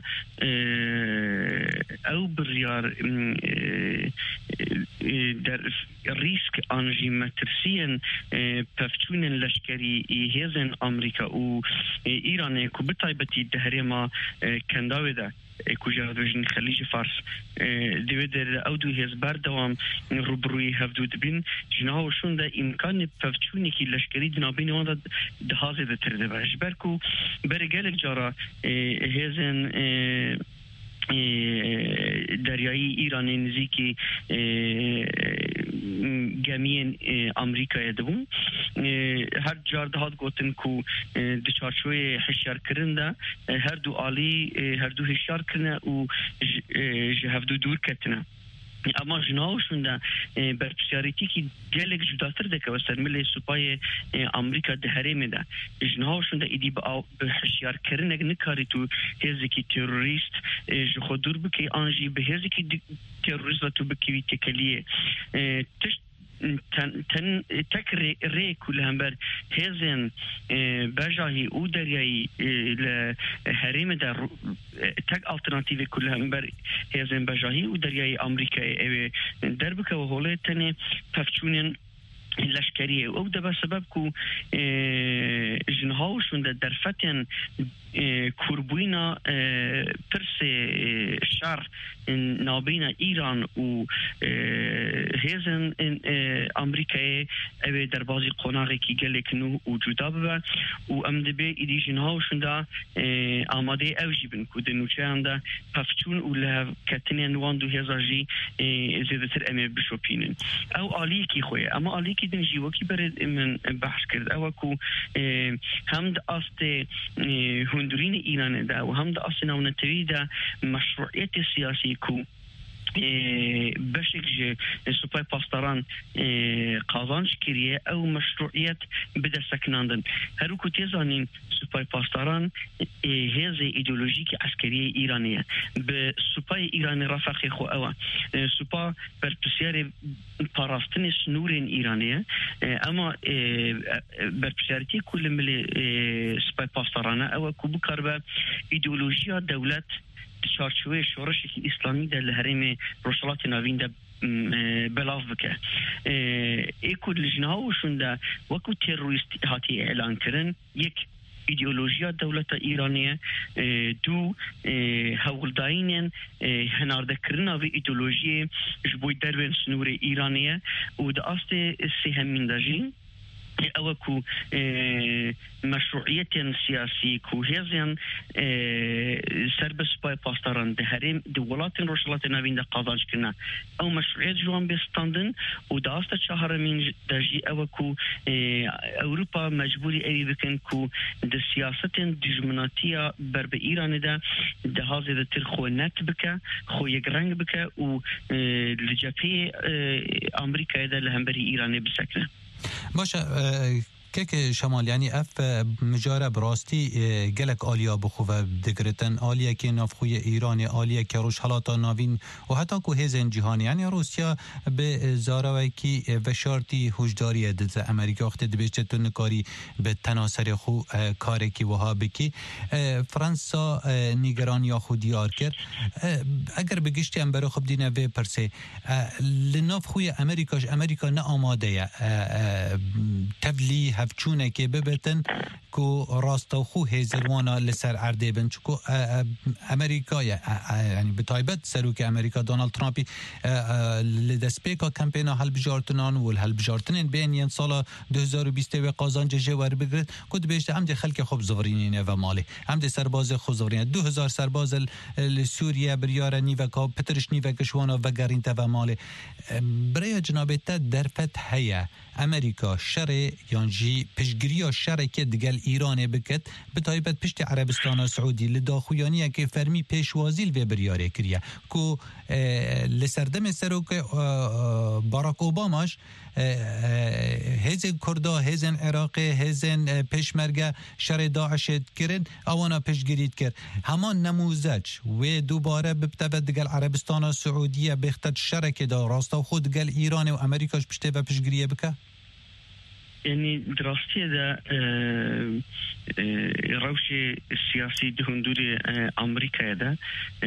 او بريار در ريسك انجي مترسيا بفتون لشكري هيزن امريكا و ايران كو بتايبتي دهريما كنداودا كوجا دوجن خليج فارس ديودر اودو هيز بردوام روبروي هفدو دبين جنهاو شوندا امكان بفتوني كي لشكري دنابين واندا دهازه دترده جبركو برگلک جارا هزن دریایی ایران نزدیکی گمین امریکا یدبون هر جار دهات گوتن کو دچارچوی هشیار کرنده هر دو عالی هر دو هشیار کرنه و جهفدو دور کتنه اما جناوشون ده برپسیاریتی که گلک جداتر ده که وستر ملی سپای امریکا ده هرمه ده جناوشون ده ایدی به حشیار کرنه نکاری تو هزی که تروریست جخو دور بکی آنجی به هزی که تروریست و تو بکی تکلیه تشت تن تن تكري ري كلهم بر هزن بجاهي او درياي لهريم در تك الترناتيف كلهم بر هزن بجاهي او درياي امريكا دربك وهولتني تفچونن لشکریه او ده سبب کو جنهاوشون ده درفتن کوربوینا پرس شر نابین ایران و هزن امریکای او در بازی قناغی که گلک نو و جدا ببا و امدبه ایدی جنهاوشون ده آماده اوجی بن که ده نوچه هم ده پفتون و له کتنی نوان دو هزار جی زیده تر امه بشوپینن او آلیه کی خواه اما آلیه کی دن جیوکی برد من بحث کرد او کو هم ده آست هندورین ایران ده و هم ده آست نونتوی ده مشروعیت سیاسی کو بشك سوباي باستران قازانش كريه او مشروعيات بدا سكناندن هروكو تيزانين سوباي باستران هذه ايديولوژيك عسكريه ايرانيه بسوباي ايران رفاقي خو او سوبا برتسياري باراستن سنورين ايرانيه اما برتسيارتي كل ملي سوباي باستران او كوبو كاربا ايديولوژيا دولت چارچوبه شورش اسلامی در الحرم روشلات ناوین ده بلاف بکه ایکود لجنها وشون ده وکو تروریست هاتی اعلان کرن یک ایدئولوژیا دولت ایرانیه دو هولداینن هنارده کرنا و ایدئولوژی جبوی دربن سنور ایرانیه و ده آست سهمین داجین اوكو مشروعية سياسية كوهيزيان سربس باي باستران دهريم دولات روشلات ناوين ده قاضاج كنا او مشروعية جوان بستاندن وداستا شهر من داجي اوكو اوروبا مجبوري اي بكن كو ده سياسة دجمناتية برب ايران ده ده هازي ده ترخو نت بكا خو يقرنگ بكا و لجابه امريكا ده لهمبري ايران بسكنه باشه که شمال یعنی اف مجاره براستی گلک آلیا بخواه دگرتن آلیا که نافخوی ایران آلیا که روش حالاتا ناوین و حتی که هزین جهانی یعنی روسیا به زاروی که وشارتی هجداری دت امریکا اخت دبیشت تنکاری به تناسر خو کاری که وها بکی فرانسا نیگران یا خود دیار کرد اگر بگشتی هم برای خب دینه وی پرسه لنافخوی امریکاش امریکا نه آماده تبلی هفچونه که ببتن که راستو خو هزروانا لسر عرده بن چکو امریکا یعنی به تایبت سروک امریکا دونالد ترامپی لدسپیکا کمپینا هل بجارتنان و هل بجارتنین بین ین سال دو هزار و بیست و قازان جوار بگرد کد بیشتر هم ده خلک خوب زورینینه و مالی هم ده سرباز خوب زورینه دو هزار سرباز سوریه بریار نیوکا پترش نیوکشوانا و گرینته و مالی برای جنابت درفت هیا امریکا شر یانجی پشگیری شر که دگل ایران بکت به تایبت پشت عربستان سعودی لداخویانی که فرمی پیشوازی و بریاره کریه که لسردم سروک باراک اوباماش هزن کردا هزن عراق هزن پشمرگه شر داعش کرن اوانا پشگیریت کرد همان نموزج و دوباره ببتبت دگل عربستان سعودیه بختت شر که دا راستا خود دگل ایران و امریکاش پشته و پشگیریه بکه يعني دراستي ده روش سياسي دهندوري أمريكا ده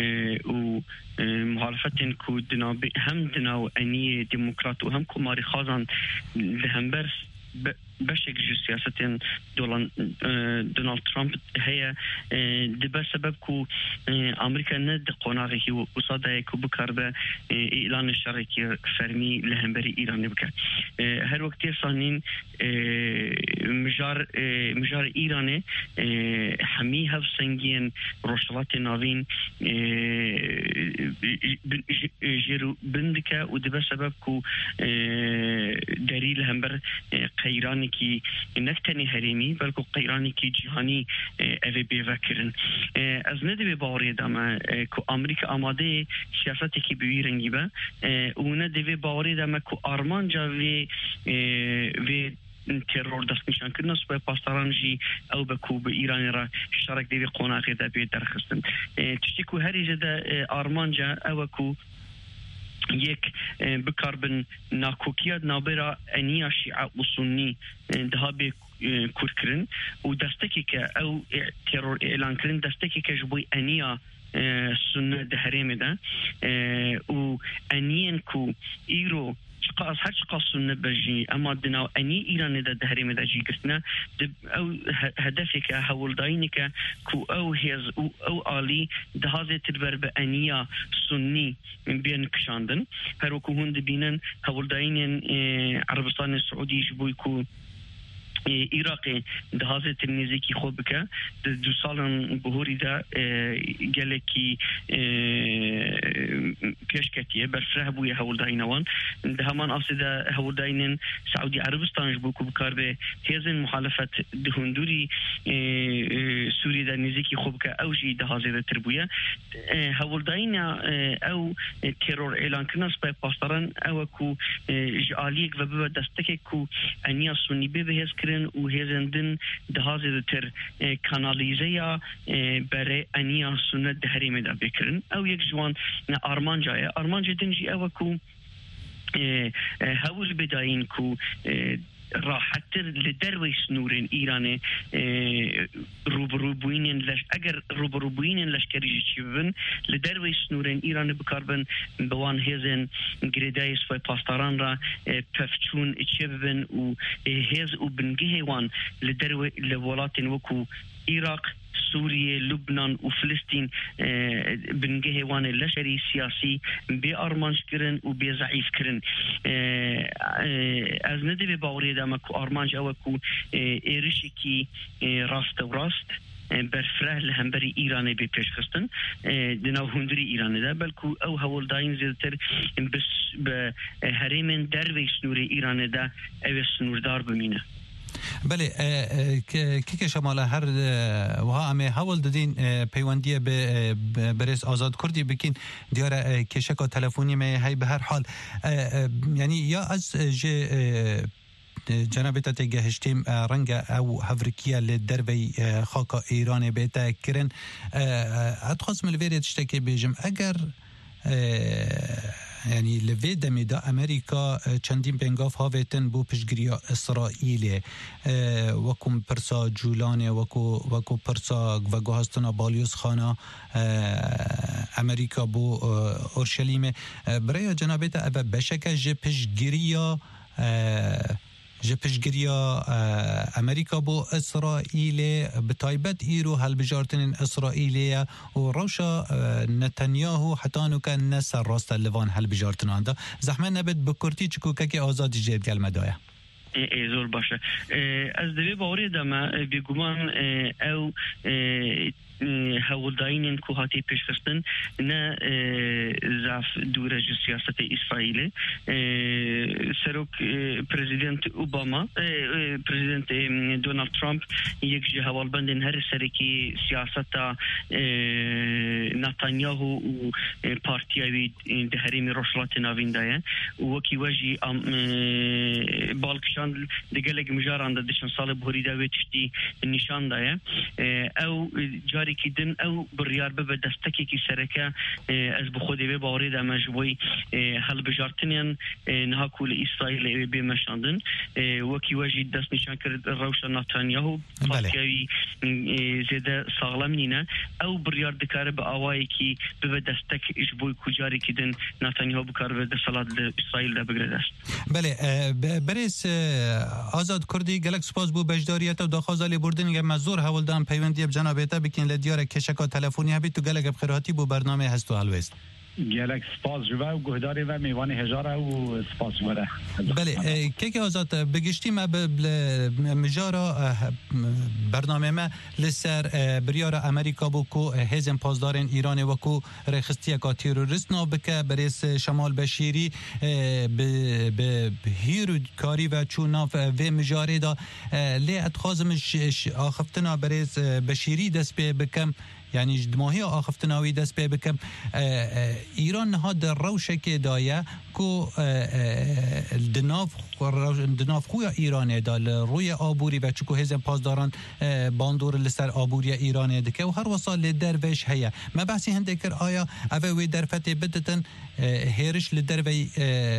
ومعرفتين كو دنا هم دنا وأنية ديمقراط وهم كماري خازن لهمبرس بشك جو سياسة دونالد ترامب هي دبا سبب كو أمريكا ند قناغي وصادا كو بكاربا إعلان الشركة فرمي لهمبري إيران بكا هر وقت صانين مجار مجار إيراني حميها وسنجين روشلات ناوين جيرو بندكا ودبا سبب كو دليل همبر قيراني کی نکتنی هریمی بلکه قیرانی کی جهانی اوی بیوکرن از نده به باوری دامه که امریکا آماده سیاستی که بوی رنگی با و نده به باوری دامه که آرمان جاوی و ترور دست نشان کردن سوی پاسدارانجی او بکو به ایران را شرک دیوی قناقی دا بید درخستن تشتی که هری جده آرمان جا او کو یک بکاربن ناکوکیات نابرا انیا شیعه و سنی ده به کورکرن و دستکی که او ترور اعلان کردن دستکی که جبوی انیا سنه ده هریم ده و انین کو ایرو شقاس هر شقاس نبجي أما دنا أني إيران ده دهري مدا جيكتنا أو هدفك هول داينك كو أو هز أو أو آلي دهازة تدبر بأنيا سني من بين كشاندن هروكو هند بينن هول داينين عربستان السعودي جبوي كو عراقي دهازة النزيكي خوبك دو سالن بهوري دا جالكي كشكتية برفره بويا هول داينوان دهمان أصدا هول داينن سعودي عربستان جبوكو بكار هزن مخالفة دهندوري سوري دا نزيكي خوبك أو جي دهازة دا تربويا هول داينا أو تيرور إعلان كنا سباي باستران أو كو جعاليك وببا دستك كو أنيا سني ببهز كرن و هزندن دهازه تر کانالیزیا برای انیا سنت دهری مدا بکرن او یک جوان آرمان جایه آرمان جدن جی او کو هول بداین کو راحتر لدروي سنورين إيراني روبروبوينين لش أجر روبروبوينين لشكري جيبن لدروي سنورين إيراني بكاربن بوان هزن جريدايس في باستاران را بفتشون جيبن و هز وبنجيه وان لدروي لولاتين وكو عراق سوريا لبنان وفلسطين بنجه وان اللشري سياسي بأرمانش كرن وبضعيف كرن از ندبي باوري دامكو أرمانش أوكو إيرشكي راست وراست برفره لهمبري إيراني بيش خستن دناو هندري إيراني ده بلكو أو هول داين زيادتر بس بهريمن دروي سنوري إيراني ده أو سنور دار بمينه بله که شمال هر وها امه حول دادین پیوندی به برس آزاد کردی بکین دیاره کشک و تلفونی می هی به هر حال یعنی یا از جه جنابتا تگهشتیم رنگ او هفرکیه لدروی خاک ایران بیتا کرن اتخاص ملویریت شتکی بیجم اگر يعني لفي دميدا أمريكا چندين بنگاف هاويتن بو پشگريا إسرائيل وكم پرسا جولانه وكو وكو پرسا وكو هستنا باليوس خانا أمريكا بو أورشليم برای جنابتا أبا بشكا جي پشگريا جه پشگریا امریکا بو اسرائیل بتایبت ایرو هل بجارتن اسرائیلیه و روشا نتانیاهو حتی نو کن نسر راست لوان هل بجارتن آنده زحمه نبید بکرتی چکو که آزادی جید گل مدایه زور باشه از دوی باوری دمه بگومان او هول داينين كوهاتي بيشخستن نا زعف دورة جو سياسة إسرائيل سروك بريزيدنت أوباما بريزيدنت دونالد ترامب يكجي هوال بندن هر سركي سياسة نتانياهو و بارتياوي دهريمي روشلات ناوين دايا وكي واجي بالكشان دقالك مجاران دا دشن صالة بهوري داوي تشتي النشان دايا أو جاري كدن أو بريار ببا دستكي كي سركة از بخودي ببا وريد اما جبوي هل بجارتنين نهاكو لإسرائيل بمشاندن وكي واجي دست نشان کرد روشا نتانياهو بارتياوي زيادة ساغلامنينا أو بريار دكار بأواي كي ببا دستك جبوي كجاري كدن نتانياهو بكار بدا صلاة إسرائيل دا بگردست بله بريس آزاد کردی گلک سپاس بو بجداریت و داخازالی بردن گه مزور حول دان پیوندی بجنابیتا بکن لدیار کشکا تلفونی هبید تو گلک بخیراتی بو برنامه هستو هلوست گلک سپاس جوه و گهداری و میوان هجاره و سپاس جوه بله که که آزاد بگشتی ما مجارا برنامه ما لسر بریار امریکا بو کو هزم پاسدارن ایران و کو رخصتی کا تروریست نو بکه بریس شمال بشیری به هیرو کاری و چوناف و مجاری دا لی اتخاذمش آخفتنا بریس بشیری دست به بکم يعني جدماهي آخفتناوي دست بي بكم إيران هذا الروشة كداية كو دناف دناف خويا إيران دا روي آبوري بچكو هزم پاسداران باندور لسر آبوري إيران دكه و هر وصال لدروش هيا ما بحثي هندكر آيا اوه درفت بدتن هيرش لدروي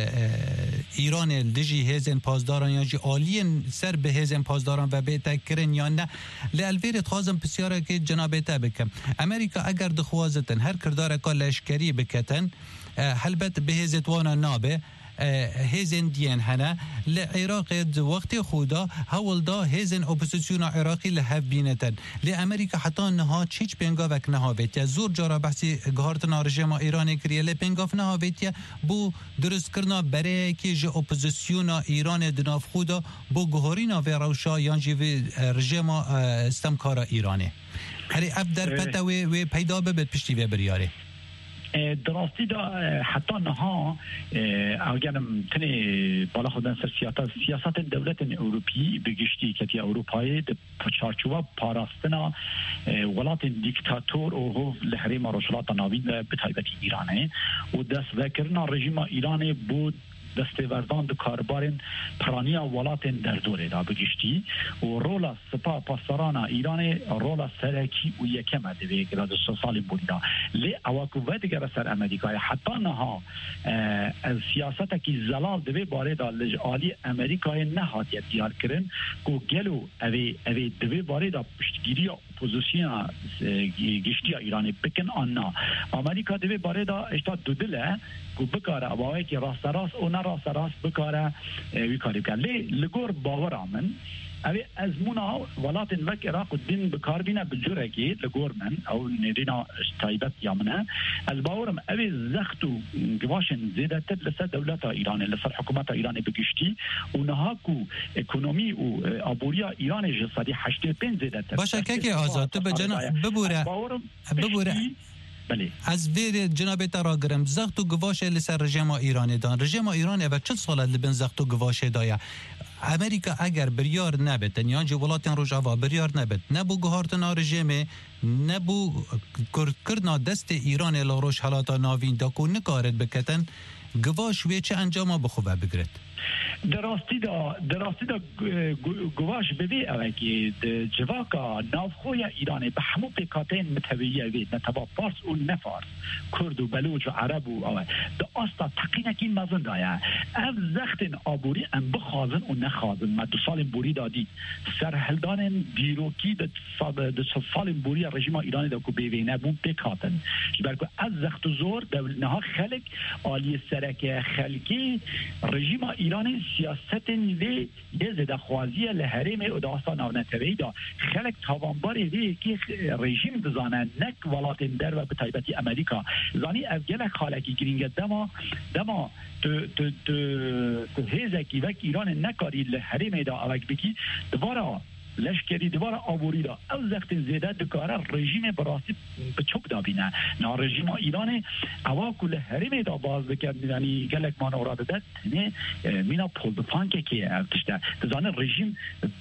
إيران الدجي هزم پاسداران يا جي آلين سر به هزم پاسداران و بيتكرن یا نه لالوير تخازم بسيارة که جنابتا بكم امریکا اگر دخوازتن هر کردار که لشکری بکتن هلبت به زتوانا نابه هزن دیان هنه لعراق وقت خدا هول دا هزن اپوزیسیون عراقی لحف بینتن لامریکا حتی نها چیچ پنگا وک نهاویتیا زور جارا بحثی گهارتنا رژیم ایران کریه لپنگاف نهاویتیا بو درست کرنا برای که جه اپوزیسیون ایران دناف خدا بو گهارینا و روشا یان جه رژیم استمکار ایرانه هری اف در پتا و پیدا ببید پشتی و بریاره دراستی دا حتی نها اگرم تنه بالا خودن سر سیاست سیاست دولت اروپی بگشتی که اروپایی د چارچوب پاراستنا ولات دیکتاتور او هو لحریم روشلات ناوین به تایبت ایرانه و دست ذکرنا رژیم ایران بود دستوردان دو کاربارن پرانیا ولاتن در دوره دا بگشتی و رولا سپا پاسداران ایران رولا سرکی و یکم دوی که دا سال بودا لی اواکو دیگر سر امریکای حتی نها سیاست کی زلال دوی باره دا لجالی امریکای نهاتیت دیار کرن کو گلو اوی اوی دوی باره دا پشتگیری اپوزیسیون گشتی ایرانی بکن آننا امریکا دوی باره دا اشتا دو دله کو بکاره اوایی که راست راست او راست راست بکاره وی کاری کرد لی لگور باور آمن اوی از مونا ولاتن وک عراق الدین بکار بینا بجوره کی لگور من او نیرینا تایبت یامنه از باورم اوی زختو گواشن زیده تد لسر دولت ایران لسر حکومت ایران بگشتی و نها کو اکونومی و آبوریا ایران جسدی هشتاد و پنج زیده تد باشه که آزاد تو به جنا ببوره ببوره بله از ویر جناب تراگرم زخت و گواشه لسر رژیم ایران دان رژیم ایران و چند سال لبن زخت و گواشه دایا امریکا اگر بریار نبت یان جو ولاتن روجاوا بریار نبت نبو گهارتنا رژیم نبو کردنا دست ایران لاروش حالاتا ناوین دا کو نکارد بکتن گواش وی چه انجام بخوبه بگرد دراستی دا دراستی دا گواش ببی اوه که جواکا نافخوی ایران به همون پیکاتین متویه وید نتبا فارس و نفارس کرد و بلوچ و عرب و اوه دا آستا تقینکی مزن دایه او زختن آبوری ام بخوازن و نخوازن ما دو سال بوری دادی سرحلدان دیروکی دا سال بوری رژیم ایرانی دا که بیوینه بون پیکاتن جبرکو از زخت و زور دولنها خلق آلی سرک خلقی رژیم ایران سیاست نیوی یه زده خوازی لحریم و داستا ناونتوی دا خلق تاوانباری وی که رژیم بزانه نک ولات در و بطایبتی امریکا زانی افگل خالکی گرینگ دما دما تو تو تو تو هیزکی وک ایران نکاری لحریم دا اوک بکی دوارا لشکری دوباره آبوری دا او زخت زیده دکاره رژیم براستی به چوب دا بینه نا رژیم ایران اوا کل حریم دا باز بکرد یعنی گلک مان اوراد داد نه مینا پول بفانکه که افتشته تزانه رژیم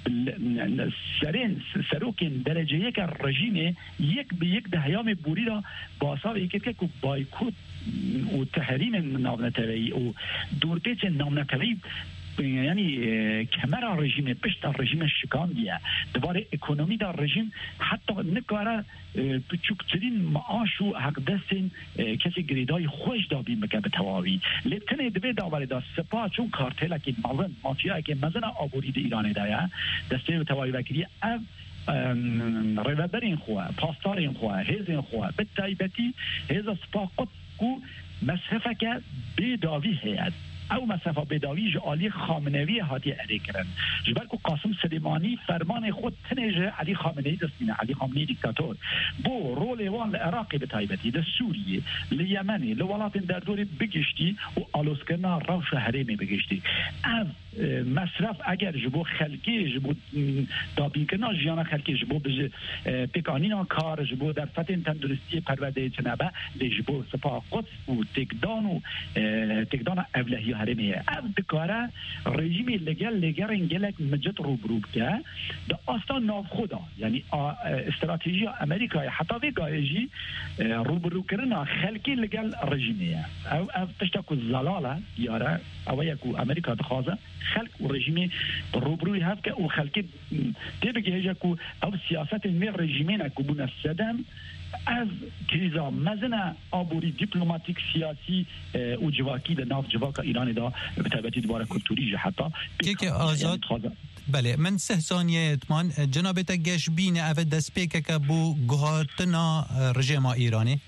سرین سروکین درجه یک رژیم یک به یک دهیام بوری دا باسا یکی که بایکوت و تحریم نامنتوی و دورپیچ نامنتوی یعنی کمر رژیم پشت رژیم شکاندیه دوباره اکونومی در رژیم حتی نکاره چوکترین معاش و حق دستین کسی گریدای خوش دابی مکه به تواوی لیتنه دوی داوری دا سپا چون کارتیل که مزن مافیا که مزن آبوری دی ایرانی دایه دسته به تواوی وکری او روبرین خواه پاسدارین خواه هیزین خواه به تایبتی هیز سپا قد کو مسحفه که بیداوی هید او مسافه بداوی علی خامنه‌ای هاتی اری کردن جبر کو قاسم سلیمانی فرمان خود تنجه علی خامنه‌ای دستینه علی خامنه‌ای دیکتاتور بو رول وان العراقی به تایبتی د سوریه لیمنی لولات در دور بگشتی و آلوسکنا روش حریمی بگشتی از مصرف اگر جبو خلقی جبو دابینکنا جیان خلقی جبو بج پیکانینا کار جبو در فتن تندرستی پرورده جنبه جبو سپاه قدس و تکدان و تکدان اولهی حرمیه از دکاره رژیمی لگل لگر انگلک مجد روبروب که دا آستا ناف خدا یعنی استراتژی امریکای حتی وی گایجی روبرو کرنا خلقی لگل رژیمیه او او تشتاکو زلاله یاره او یکو امریکا دخوازه خلق و رژیمی روبروی هفت که او خلقی دی بگه که او سیاست می رژیمین اکو بونه سدم از کریزا مزن آبوری دیپلماتیک سیاسی و جواکی در ناف جواک ایران دا به تبعیت دوباره کلتوری حتی که که آزاد بله من سه ثانیه اتمان جناب تا گش بین او دست پیکه که بو گهارتنا رژیم ایرانی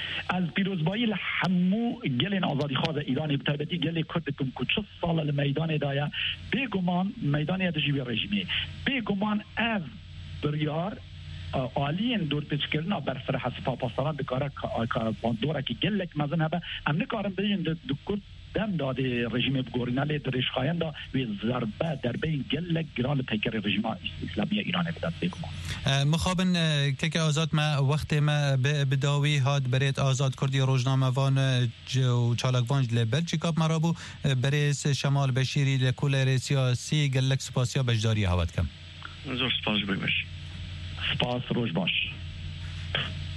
از پیروزبایی لحمو گلین آزادی خواز ایرانی بتایبتی گلی کرد کم کچه سال المیدان دایا بگمان میدان یادجی بی رژیمی بگمان از بریار عالین دور پیچ کردن بر فرح سپاه پاسداران دکاره دورا که گلک مزن هبه ام نکارم بیشن دکور دم داده رژیم بگورینالی درش خواهند دا و ضربه در بین گلک گرال پیکر رژیم اسلامی ایران بداد بگمان مخابن که آزاد ما وقت ما بداوی هاد برید آزاد کردی روزنامه وان و چالکوانج لبلژیکا مرابو بریس شمال بشیری لکولر سیاسی گلک سپاسیا بجداری هواد کم زور سپاس بگوش سپاس روش باش